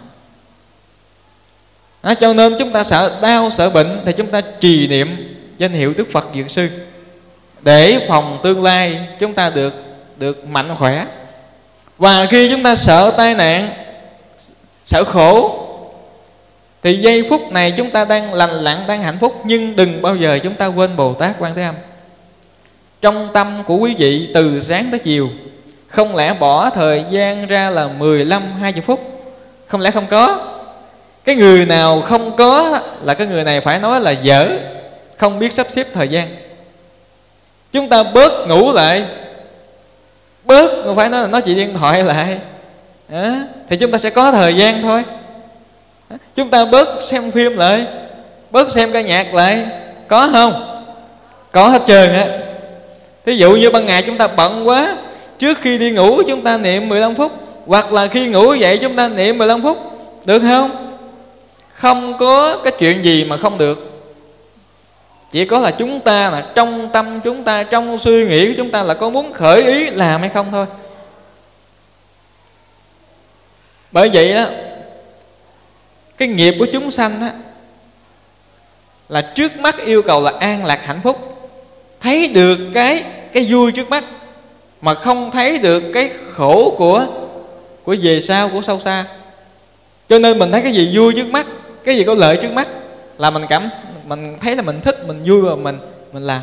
Đó, cho nên chúng ta sợ đau, sợ bệnh thì chúng ta trì niệm danh hiệu Đức Phật Dược Sư, để phòng tương lai chúng ta được được mạnh khỏe. Và khi chúng ta sợ tai nạn, sợ khổ, thì giây phút này chúng ta đang lành lặn, đang hạnh phúc, nhưng đừng bao giờ chúng ta quên Bồ Tát Quan Thế Âm. Trong tâm của quý vị từ sáng tới chiều, không lẽ bỏ thời gian ra là mười lăm, hai mươi phút Không lẽ không có? Cái người nào không có là cái người này phải nói là dở, không biết sắp xếp thời gian. Chúng ta bớt ngủ lại, bớt không phải nói là nói chuyện điện thoại lại, à, thì chúng ta sẽ có thời gian thôi. Chúng ta bớt xem phim lại, bớt xem ca nhạc lại, có không? Có hết trơn á. Thí dụ như ban ngày chúng ta bận quá, trước khi đi ngủ chúng ta niệm mười lăm phút, hoặc là khi ngủ dậy chúng ta niệm mười lăm phút, được không? Không có cái chuyện gì mà không được. Chỉ có là chúng ta là trong tâm chúng ta, trong suy nghĩ của chúng ta là có muốn khởi ý làm hay không thôi. Bởi vậy đó, cái nghiệp của chúng sanh á, là trước mắt yêu cầu là an lạc hạnh phúc, thấy được cái cái vui trước mắt mà không thấy được cái khổ của của về sau, của sâu xa. Cho nên mình thấy cái gì vui trước mắt, cái gì có lợi trước mắt là mình cảm mình thấy là mình thích, mình vui và mình mình làm.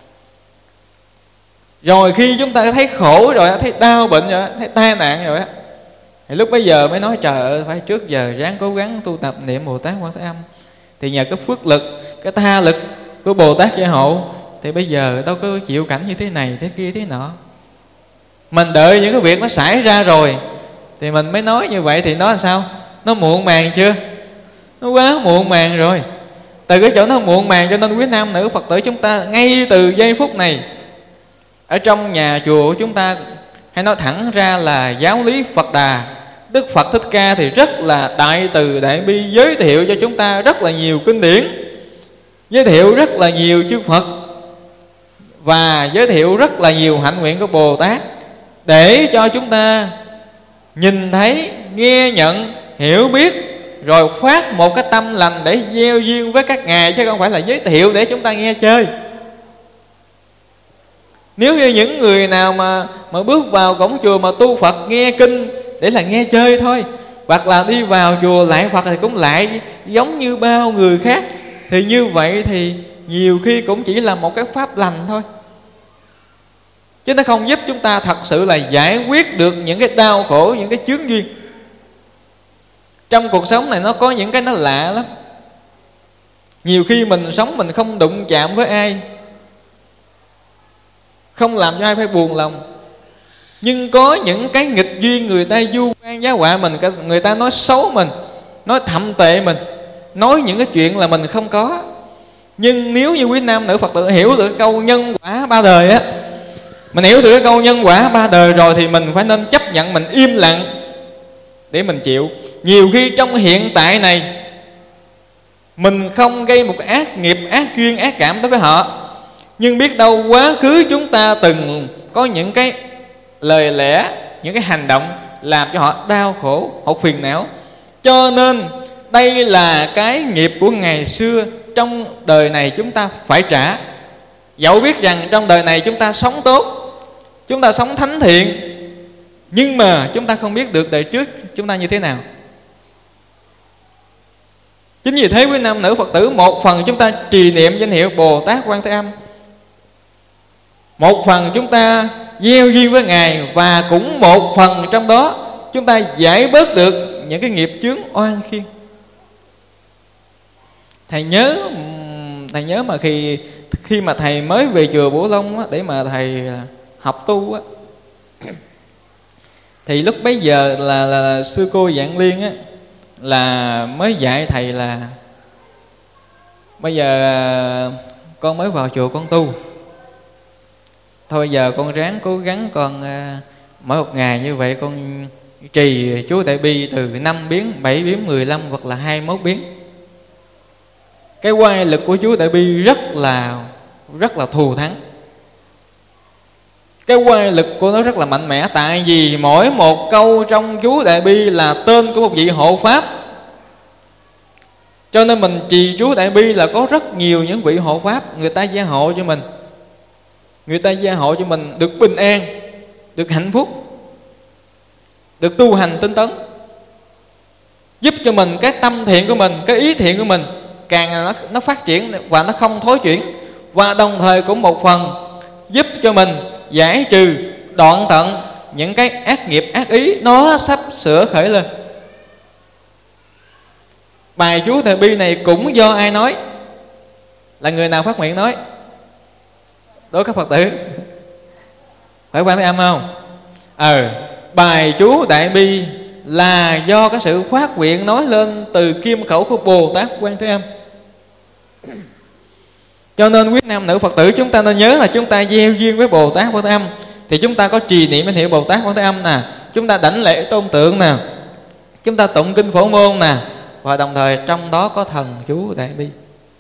Rồi khi chúng ta thấy khổ rồi, thấy đau bệnh rồi, thấy tai nạn rồi, thì lúc bây giờ mới nói trời ơi, phải trước giờ ráng cố gắng tu tập niệm Bồ Tát Quan Thế Âm, thì nhờ cái phước lực, cái tha lực của Bồ Tát gia hộ, thì bây giờ đâu có chịu cảnh như thế này, thế kia, thế nọ. Mình đợi những cái việc nó xảy ra rồi thì mình mới nói như vậy, thì nó làm sao? Nó muộn màng chưa? Nó quá muộn màng rồi. Từ cái chỗ nó muộn màng, cho nên quý nam nữ Phật tử chúng ta ngay từ giây phút này, ở trong nhà chùa của chúng ta, hay nói thẳng ra là giáo lý Phật Đà, Đức Phật Thích Ca thì rất là đại từ đại bi, giới thiệu cho chúng ta rất là nhiều kinh điển, giới thiệu rất là nhiều chư Phật, và giới thiệu rất là nhiều hạnh nguyện của Bồ Tát, để cho chúng ta nhìn thấy, nghe nhận, hiểu biết, rồi phát một cái tâm lành để gieo duyên với các ngài, chứ không phải là giới thiệu để chúng ta nghe chơi. Nếu như những người nào mà mà bước vào cổng chùa mà tu Phật nghe kinh để là nghe chơi thôi, hoặc là đi vào chùa lạy Phật thì cũng lại giống như bao người khác, thì như vậy thì nhiều khi cũng chỉ là một cái pháp lành thôi, chứ nó không giúp chúng ta thật sự là giải quyết được những cái đau khổ, những cái chướng duyên. Trong cuộc sống này nó có những cái nó lạ lắm. Nhiều khi mình sống mình không đụng chạm với ai, không làm cho ai phải buồn lòng, nhưng có những cái nghịch duyên người ta du quan giá họa mình, người ta nói xấu mình, nói thậm tệ mình, nói những cái chuyện là mình không có. Nhưng nếu như quý nam nữ Phật tử hiểu được cái câu nhân quả ba đời á, mình hiểu được cái câu nhân quả ba đời rồi, thì mình phải nên chấp nhận, mình im lặng để mình chịu. Nhiều khi trong hiện tại này mình không gây một ác nghiệp, ác duyên, ác cảm đối với họ, nhưng biết đâu quá khứ chúng ta từng có những cái lời lẽ, những cái hành động làm cho họ đau khổ, họ phiền não. Cho nên đây là cái nghiệp của ngày xưa, trong đời này chúng ta phải trả. Dẫu biết rằng trong đời này chúng ta sống tốt, chúng ta sống thánh thiện, nhưng mà chúng ta không biết được đời trước chúng ta như thế nào. Chính vì thế quý nam nữ Phật tử, một phần chúng ta trì niệm danh hiệu Bồ Tát Quan Thế Âm, một phần chúng ta gieo duyên với ngài, và cũng một phần trong đó chúng ta giải bớt được những cái nghiệp chướng oan khiên. Thầy nhớ Thầy nhớ mà khi Khi mà thầy mới về chùa Bửu Long á, để mà thầy học tu á, thì lúc bấy giờ là, là, là sư cô Vạn Liên á, là mới dạy thầy là bây giờ con mới vào chùa con tu, thôi giờ con ráng cố gắng con uh, mỗi một ngày như vậy con trì chú Đại Bi từ năm biến, bảy biến, mười lăm hoặc là hai mươi mốt biến. Cái oai lực của chú Đại Bi rất là rất là thù thắng. Cái oai lực của nó rất là mạnh mẽ, tại vì mỗi một câu trong chú Đại Bi là tên của một vị hộ pháp. Cho nên mình trì chú Đại Bi là có rất nhiều những vị hộ pháp, người ta gia hộ cho mình, người ta gia hộ cho mình được bình an, được hạnh phúc, được tu hành tinh tấn, giúp cho mình cái tâm thiện của mình, cái ý thiện của mình càng nó, nó phát triển và nó không thối chuyển. Và đồng thời cũng một phần giúp cho mình giải trừ, đoạn tận những cái ác nghiệp, ác ý nó sắp sửa khởi lên. Bài chú Đại Bi này cũng do ai nói? Là người nào phát nguyện nói? Đối các Phật tử phải Quan Thế Âm không? Ờ bài chú Đại Bi là do cái sự phát nguyện nói lên từ kim khẩu của Bồ Tát Quan Thế Âm. Cho nên quý nam nữ Phật tử chúng ta nên nhớ là chúng ta gieo duyên với Bồ Tát Quan Thế Âm thì chúng ta có trì niệm danh hiệu Bồ Tát Quan Thế Âm nè, chúng ta đảnh lễ tôn tượng nè, chúng ta tụng kinh Phổ Môn nè, và đồng thời trong đó có thần chú Đại Bi.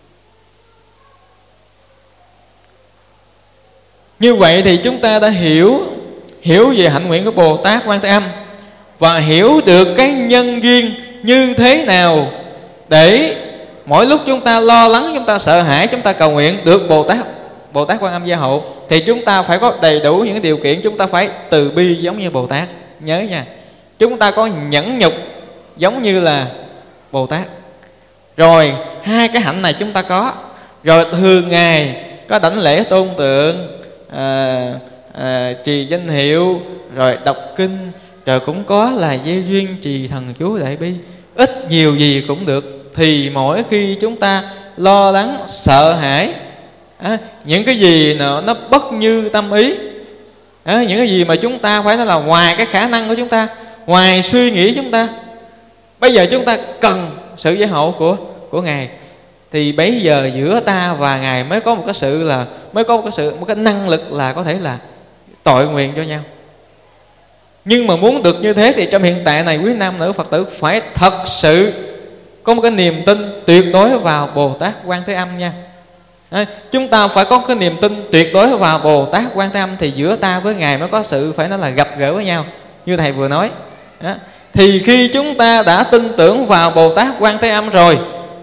Như vậy thì chúng ta đã hiểu hiểu về hạnh nguyện của Bồ Tát Quan Thế Âm và hiểu được cái nhân duyên như thế nào để mỗi lúc chúng ta lo lắng, chúng ta sợ hãi, chúng ta cầu nguyện được Bồ Tát Bồ Tát Quan Âm gia hộ, thì chúng ta phải có đầy đủ những điều kiện. Chúng ta phải từ bi giống như Bồ Tát. Nhớ nha, chúng ta có nhẫn nhục giống như là Bồ Tát. Rồi hai cái hạnh này chúng ta có. Rồi thường ngày có đảnh lễ tôn tượng, à, à, trì danh hiệu, rồi đọc kinh, rồi cũng có là gieo duyên trì thần chú Đại Bi. Ít nhiều gì cũng được. Thì mỗi khi chúng ta lo lắng, sợ hãi, à, những cái gì nó, nó bất như tâm ý, à, những cái gì mà chúng ta phải nói là ngoài cái khả năng của chúng ta, ngoài suy nghĩ chúng ta, bây giờ chúng ta cần sự gia hộ của của Ngài, thì bấy giờ giữa ta và Ngài mới có một cái sự là mới có một cái sự một cái năng lực là có thể là tội nguyện cho nhau. Nhưng mà muốn được như thế thì trong hiện tại này quý nam nữ Phật tử phải thật sự có một cái niềm tin tuyệt đối vào Bồ Tát Quan Thế Âm nha. À, chúng ta phải có cái niềm tin tuyệt đối vào Bồ Tát Quan Thế Âm thì giữa ta với Ngài mới có sự phải nói là gặp gỡ với nhau như thầy vừa nói. À, thì khi chúng ta đã tin tưởng vào Bồ Tát Quan Thế Âm rồi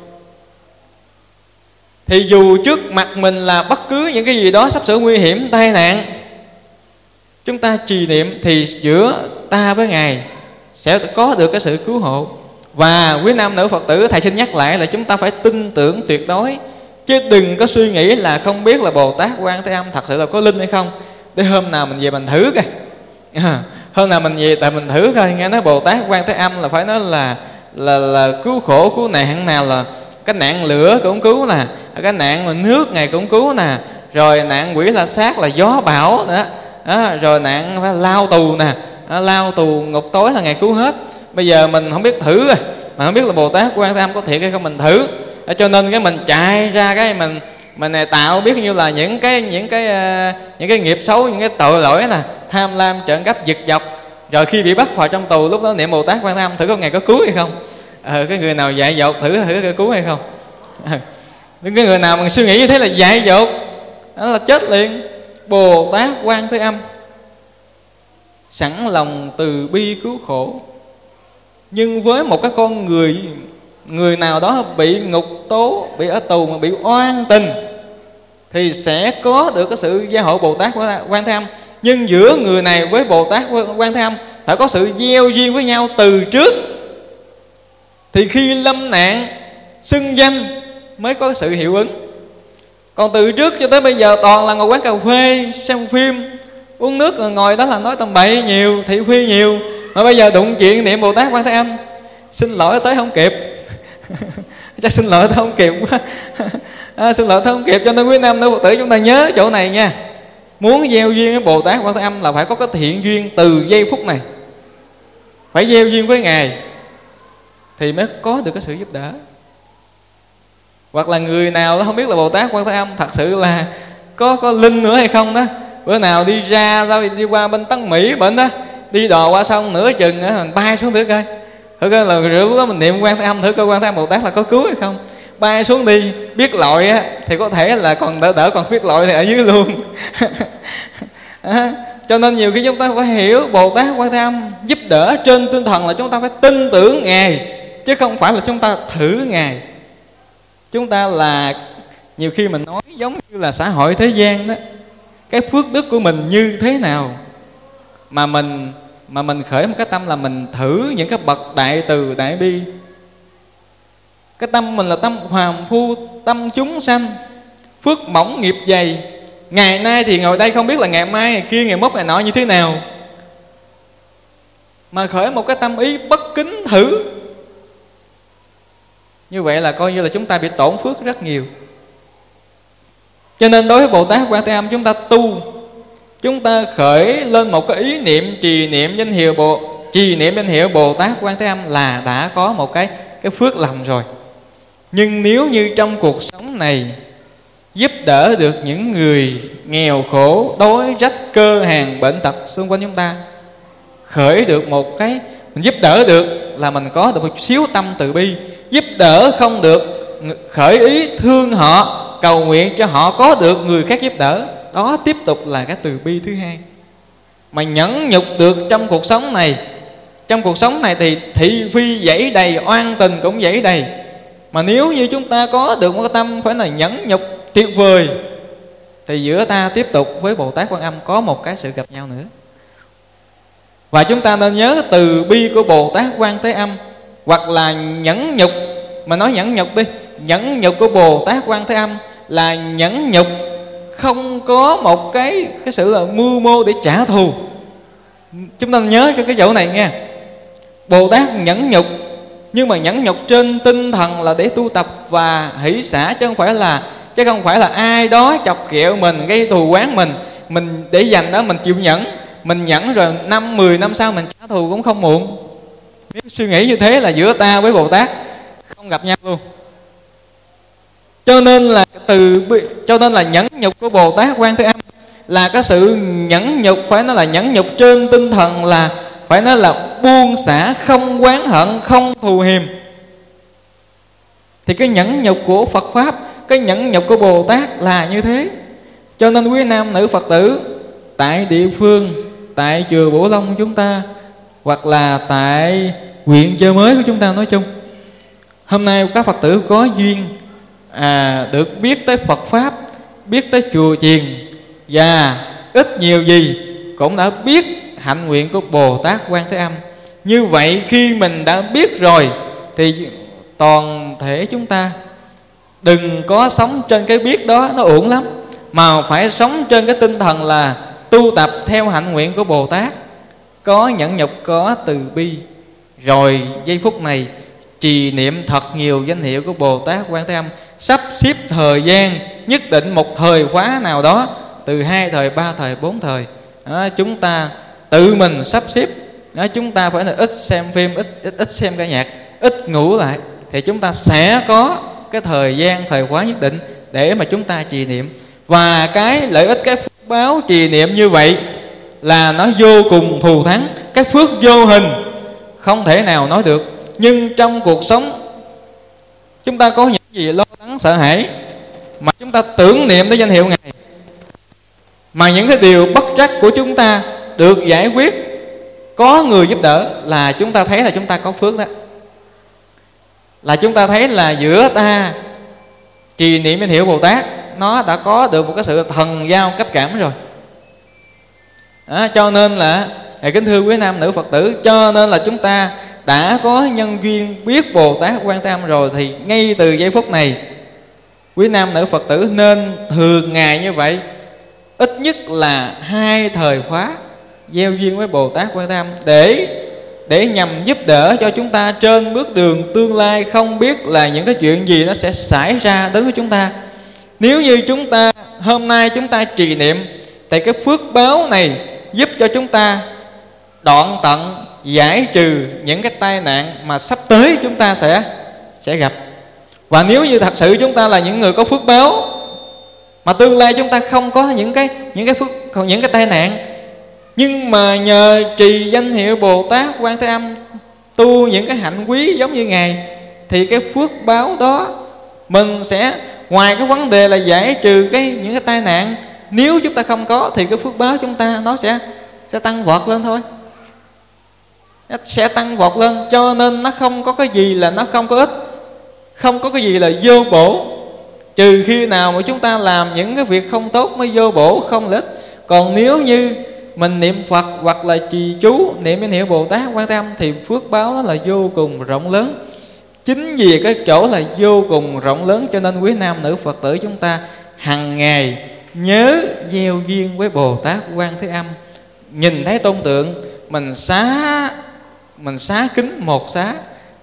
thì dù trước mặt mình là bất cứ những cái gì đó sắp sửa nguy hiểm, tai nạn, chúng ta trì niệm thì giữa ta với Ngài sẽ có được cái sự cứu hộ. Và quý nam nữ Phật tử, thầy xin nhắc lại là chúng ta phải tin tưởng tuyệt đối, chứ đừng có suy nghĩ là không biết là Bồ Tát Quan Thế Âm thật sự là có linh hay không, để hôm nào mình về mình thử coi. À, hôm nào mình về tại mình thử coi, nghe nói Bồ Tát Quan Thế Âm là phải nói là là là cứu khổ cứu nạn, nào là cái nạn lửa cũng cứu nè, cái nạn mà nước Ngài cũng cứu nè, rồi nạn quỷ la sát là gió bão nữa, đó, rồi nạn phải lao tù nè, đó, lao tù ngục tối là Ngài cứu hết. Bây giờ mình không biết thử rồi, mà không biết là Bồ Tát Quan Thế Âm có thiệt hay không, mình thử. Đó, cho nên cái mình chạy ra cái mình mình này tạo biết như là những cái những cái uh, những cái nghiệp xấu, những cái tội lỗi nè, tham lam, trộm cắp, giật dọc. Rồi khi bị bắt vào trong tù, lúc đó niệm Bồ Tát Quan Thế Âm thử có Ngài có cứu hay không. Ờ, cái người nào dại dột thử thử có cứu hay không. À, những cái người nào mà suy nghĩ như thế là dại dột, đó là chết liền. Bồ Tát Quan Thế Âm sẵn lòng từ bi cứu khổ. Nhưng với một cái con người người nào đó bị ngục tố, bị ở tù mà bị oan tình, thì sẽ có được cái sự gia hộ Bồ Tát Quan Thế Âm. Nhưng giữa người này với Bồ Tát Quan Thế Âm phải có sự gieo duyên với nhau từ trước, thì khi lâm nạn xưng danh mới có sự hiệu ứng. Còn từ trước cho tới bây giờ toàn là ngồi quán cà phê, xem phim, uống nước, rồi ngồi đó là nói tầm bậy nhiều, thị phi nhiều. Mà bây giờ đụng chuyện niệm Bồ Tát Quan Thế Âm, xin lỗi tới không kịp. Chắc xin lỗi tới không kịp quá. À, xin lỗi tới không kịp. Cho nên quý nam nữ Phật tử chúng ta nhớ chỗ này nha. Muốn gieo duyên với Bồ Tát Quan Thế Âm là phải có cái thiện duyên từ giây phút này, phải gieo duyên với Ngài thì mới có được cái sự giúp đỡ. Hoặc là người nào đó không biết là Bồ Tát Quan Thế Âm thật sự là có có linh nữa hay không đó. Bữa nào đi ra đi qua bên Tấn Mỹ bệnh đó, đi đò qua sông nửa chừng á, mình bay xuống thử coi, thử coi là lúc đó mình niệm Quan Thế Âm thử coi Quan Thế Âm Bồ Tát là có cứu hay không. Bay xuống đi, biết lội á thì có thể là còn đỡ đỡ, còn biết lội thì ở dưới luôn. À, cho nên nhiều khi chúng ta phải hiểu Bồ Tát Quan Thế Âm giúp đỡ trên tinh thần là chúng ta phải tin tưởng Ngài, chứ không phải là chúng ta thử Ngài. Chúng ta là nhiều khi mình nói giống như là xã hội thế gian đó, cái phước đức của mình như thế nào mà mình mà mình khởi một cái tâm là mình thử những cái bậc đại từ đại bi. Cái tâm mình là tâm phàm phu, tâm chúng sanh, phước mỏng nghiệp dày. Ngày nay thì ngồi đây không biết là ngày mai, ngày kia, ngày mốt, ngày nọ như thế nào, mà khởi một cái tâm ý bất kính thử, Như vậy là coi như là chúng ta bị tổn phước rất nhiều. Cho nên đối với Bồ Tát Quan Thế Âm, chúng ta tu, chúng ta khởi lên một cái ý niệm trì niệm danh hiệu Bồ trì niệm danh hiệu Bồ Tát Quan Thế Âm là đã có một cái cái phước lành rồi. Nhưng nếu như trong cuộc sống này giúp đỡ được những người nghèo khổ, đói rách, cơ hàn, bệnh tật xung quanh chúng ta, khởi được một cái, mình giúp đỡ được là mình có được một xíu tâm từ bi. Giúp đỡ không được, khởi ý thương họ, cầu nguyện cho họ có được người khác giúp đỡ. Đó tiếp tục là cái từ bi thứ hai. Mà nhẫn nhục được trong cuộc sống này, trong cuộc sống này thì thị phi dẫy đầy, oan tình cũng dẫy đầy. Mà nếu như chúng ta có được một cái tâm phải là nhẫn nhục tuyệt vời, thì giữa ta tiếp tục với Bồ Tát Quan Âm có một cái sự gặp nhau nữa. Và chúng ta nên nhớ từ bi của Bồ Tát Quan Thế Âm, hoặc là nhẫn nhục, mà nói nhẫn nhục đi, nhẫn nhục của Bồ Tát Quan Thế Âm là nhẫn nhục không có một cái cái sự là mưu mô để trả thù. Chúng ta nhớ cho cái chỗ này nha. Bồ Tát nhẫn nhục, nhưng mà nhẫn nhục trên tinh thần là để tu tập và hỷ xả, chứ không phải là chứ không phải là ai đó chọc ghẹo mình, gây thù oán mình, mình để dành đó mình chịu nhẫn, mình nhẫn rồi năm mười năm sau mình trả thù cũng không muộn. Nếu suy nghĩ như thế là giữa ta với Bồ Tát không gặp nhau luôn. Cho nên là từ cho nên là nhẫn nhục của Bồ Tát Quan Thế Âm là cái sự nhẫn nhục, phải nói là nhẫn nhục trên tinh thần là phải nói là buông xả, không oán hận, không thù hiềm. Thì cái nhẫn nhục của Phật Pháp, cái nhẫn nhục của Bồ Tát là như thế. Cho nên quý nam nữ Phật tử tại địa phương, tại chùa Bửu Long chúng ta, hoặc là tại huyện Chợ Mới của chúng ta nói chung, hôm nay các Phật tử có duyên à, được biết tới Phật Pháp, biết tới chùa chiền, và ít nhiều gì cũng đã biết hạnh nguyện của Bồ Tát Quan Thế Âm. Như vậy khi mình đã biết rồi thì toàn thể chúng ta đừng có sống trên cái biết đó, nó uổng lắm, mà phải sống trên cái tinh thần là tu tập theo hạnh nguyện của Bồ Tát, có nhẫn nhục, có từ bi. Rồi giây phút này trì niệm thật nhiều danh hiệu của Bồ Tát Quan Thế Âm, sắp xếp thời gian nhất định, một thời khóa nào đó, từ hai thời, ba thời, bốn thời đó, chúng ta tự mình sắp xếp đó. Chúng ta phải là ít xem phim, ít, ít, ít xem ca nhạc, ít ngủ lại, thì chúng ta sẽ có cái thời gian, thời khóa nhất định để mà chúng ta trì niệm. Và cái lợi ích, cái phước báo trì niệm như vậy là nó vô cùng thù thắng, cái phước vô hình không thể nào nói được. Nhưng trong cuộc sống chúng ta có những gì lo lắng sợ hãi, mà chúng ta tưởng niệm tới danh hiệu Ngài, mà những cái điều bất trắc của chúng ta được giải quyết, có người giúp đỡ, là chúng ta thấy là chúng ta có phước đó. Là chúng ta thấy là giữa ta trì niệm danh hiệu Bồ Tát, nó đã có được một cái sự thần giao cách cảm rồi đó. Cho nên là kính thưa quý nam nữ Phật tử, cho nên là chúng ta đã có nhân duyên biết Bồ Tát Quan Thế Âm rồi, thì ngay từ giây phút này quý nam nữ Phật tử nên thường ngày như vậy, ít nhất là hai thời khóa gieo duyên với Bồ Tát Quan Thế Âm, để để nhằm giúp đỡ cho chúng ta trên bước đường tương lai. Không biết là những cái chuyện gì nó sẽ xảy ra đến với chúng ta. Nếu như chúng ta hôm nay chúng ta trì niệm, thì cái phước báo này giúp cho chúng ta đoạn tận, giải trừ những cái tai nạn mà sắp tới chúng ta sẽ sẽ gặp. Và nếu như thật sự chúng ta là những người có phước báo, mà tương lai chúng ta không có những cái những cái phước, còn những cái tai nạn, nhưng mà nhờ trì danh hiệu Bồ Tát Quan Thế Âm, tu những cái hạnh quý giống như Ngài, thì cái phước báo đó mình sẽ, ngoài cái vấn đề là giải trừ cái những cái tai nạn, nếu chúng ta không có thì cái phước báo chúng ta nó sẽ sẽ tăng vọt lên thôi, nó sẽ tăng vọt lên. Cho nên nó không có cái gì là nó không có ích, không có cái gì là vô bổ, trừ khi nào mà chúng ta làm những cái việc không tốt mới vô bổ, không lợi ích. Còn nếu như mình niệm Phật hoặc là trì chú niệm danh hiệu Bồ Tát Quan Thế Âm thì phước báo nó là vô cùng rộng lớn. Chính vì cái chỗ là vô cùng rộng lớn, cho nên quý nam nữ Phật tử chúng ta hằng ngày nhớ gieo duyên với Bồ Tát Quan Thế Âm. Nhìn thấy tôn tượng mình xá mình xá kính một xá,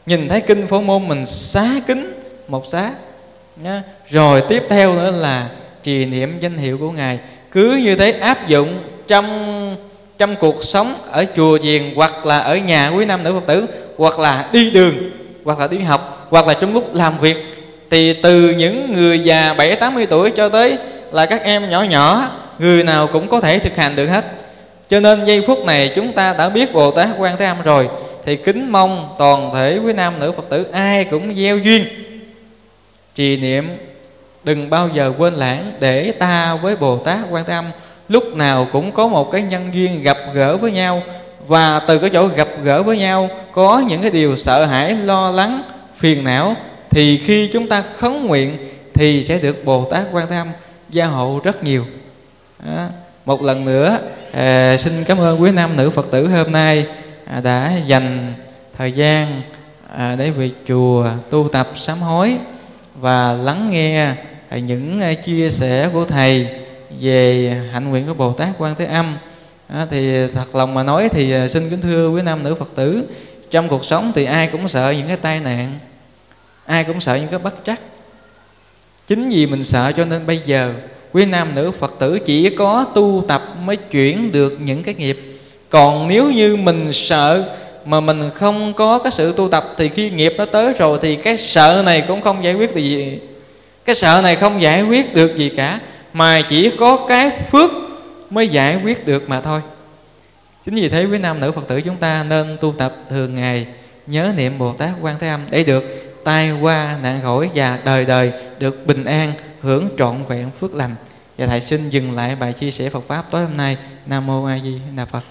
nhìn thấy kinh Phổ Môn mình xá kính một xá nhá. Rồi tiếp theo nữa là trì niệm danh hiệu của Ngài. Cứ như thế áp dụng trong trong cuộc sống ở chùa chiền, hoặc là ở nhà quý nam nữ Phật tử, hoặc là đi đường, hoặc là đi học, hoặc là trong lúc làm việc. Thì từ những người già bảy tám mươi tuổi cho tới là các em nhỏ nhỏ, người nào cũng có thể thực hành được hết. Cho nên giây phút này chúng ta đã biết Bồ Tát Quan Thế Âm rồi, thì kính mong toàn thể quý nam nữ Phật tử ai cũng gieo duyên trì niệm, đừng bao giờ quên lãng, để ta với Bồ Tát Quan Thế Âm lúc nào cũng có một cái nhân duyên gặp gỡ với nhau. Và từ cái chỗ gặp gỡ với nhau có những cái điều sợ hãi, lo lắng, phiền não, thì khi chúng ta khấn nguyện thì sẽ được Bồ Tát Quan Thế Âm gia hộ rất nhiều. Đó. Một lần nữa à, xin cảm ơn quý nam nữ Phật tử hôm nay à, đã dành thời gian à, để về chùa tu tập sám hối và lắng nghe à, những à, chia sẻ của Thầy về hạnh nguyện của Bồ Tát Quan Thế Âm. À, thì thật lòng mà nói thì à, xin kính thưa quý nam nữ Phật tử, trong cuộc sống thì ai cũng sợ những cái tai nạn, ai cũng sợ những cái bất trắc. Chính vì mình sợ cho nên bây giờ quý nam nữ Phật tử chỉ có tu tập mới chuyển được những cái nghiệp. Còn nếu như mình sợ mà mình không có cái sự tu tập, thì khi nghiệp nó tới rồi thì cái sợ này cũng không giải quyết được gì. Cái sợ này không giải quyết được gì cả, mà chỉ có cái phước mới giải quyết được mà thôi. Chính vì thế quý nam nữ Phật tử chúng ta nên tu tập thường ngày, nhớ niệm Bồ Tát Quan Thế Âm để được tai qua nạn khỏi và đời đời được bình an, hưởng trọn vẹn phước lành. Và Thầy xin dừng lại bài chia sẻ Phật Pháp tối hôm nay. Nam Mô A Di Đà Phật.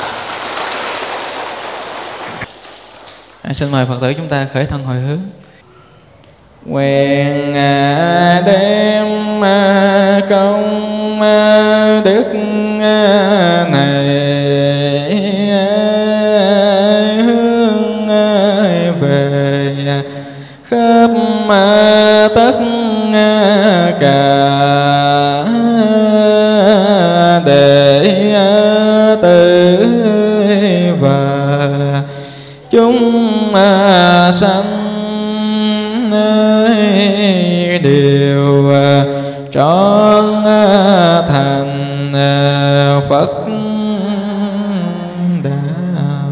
À, xin mời Phật tử chúng ta khởi thân hồi hướng. Nguyện đem công đức này hướng về khắp tất cả, để tự và chúng sanh đều trọn thành Phật đạo.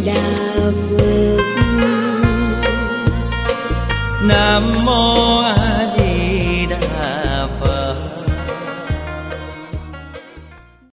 Nam mô A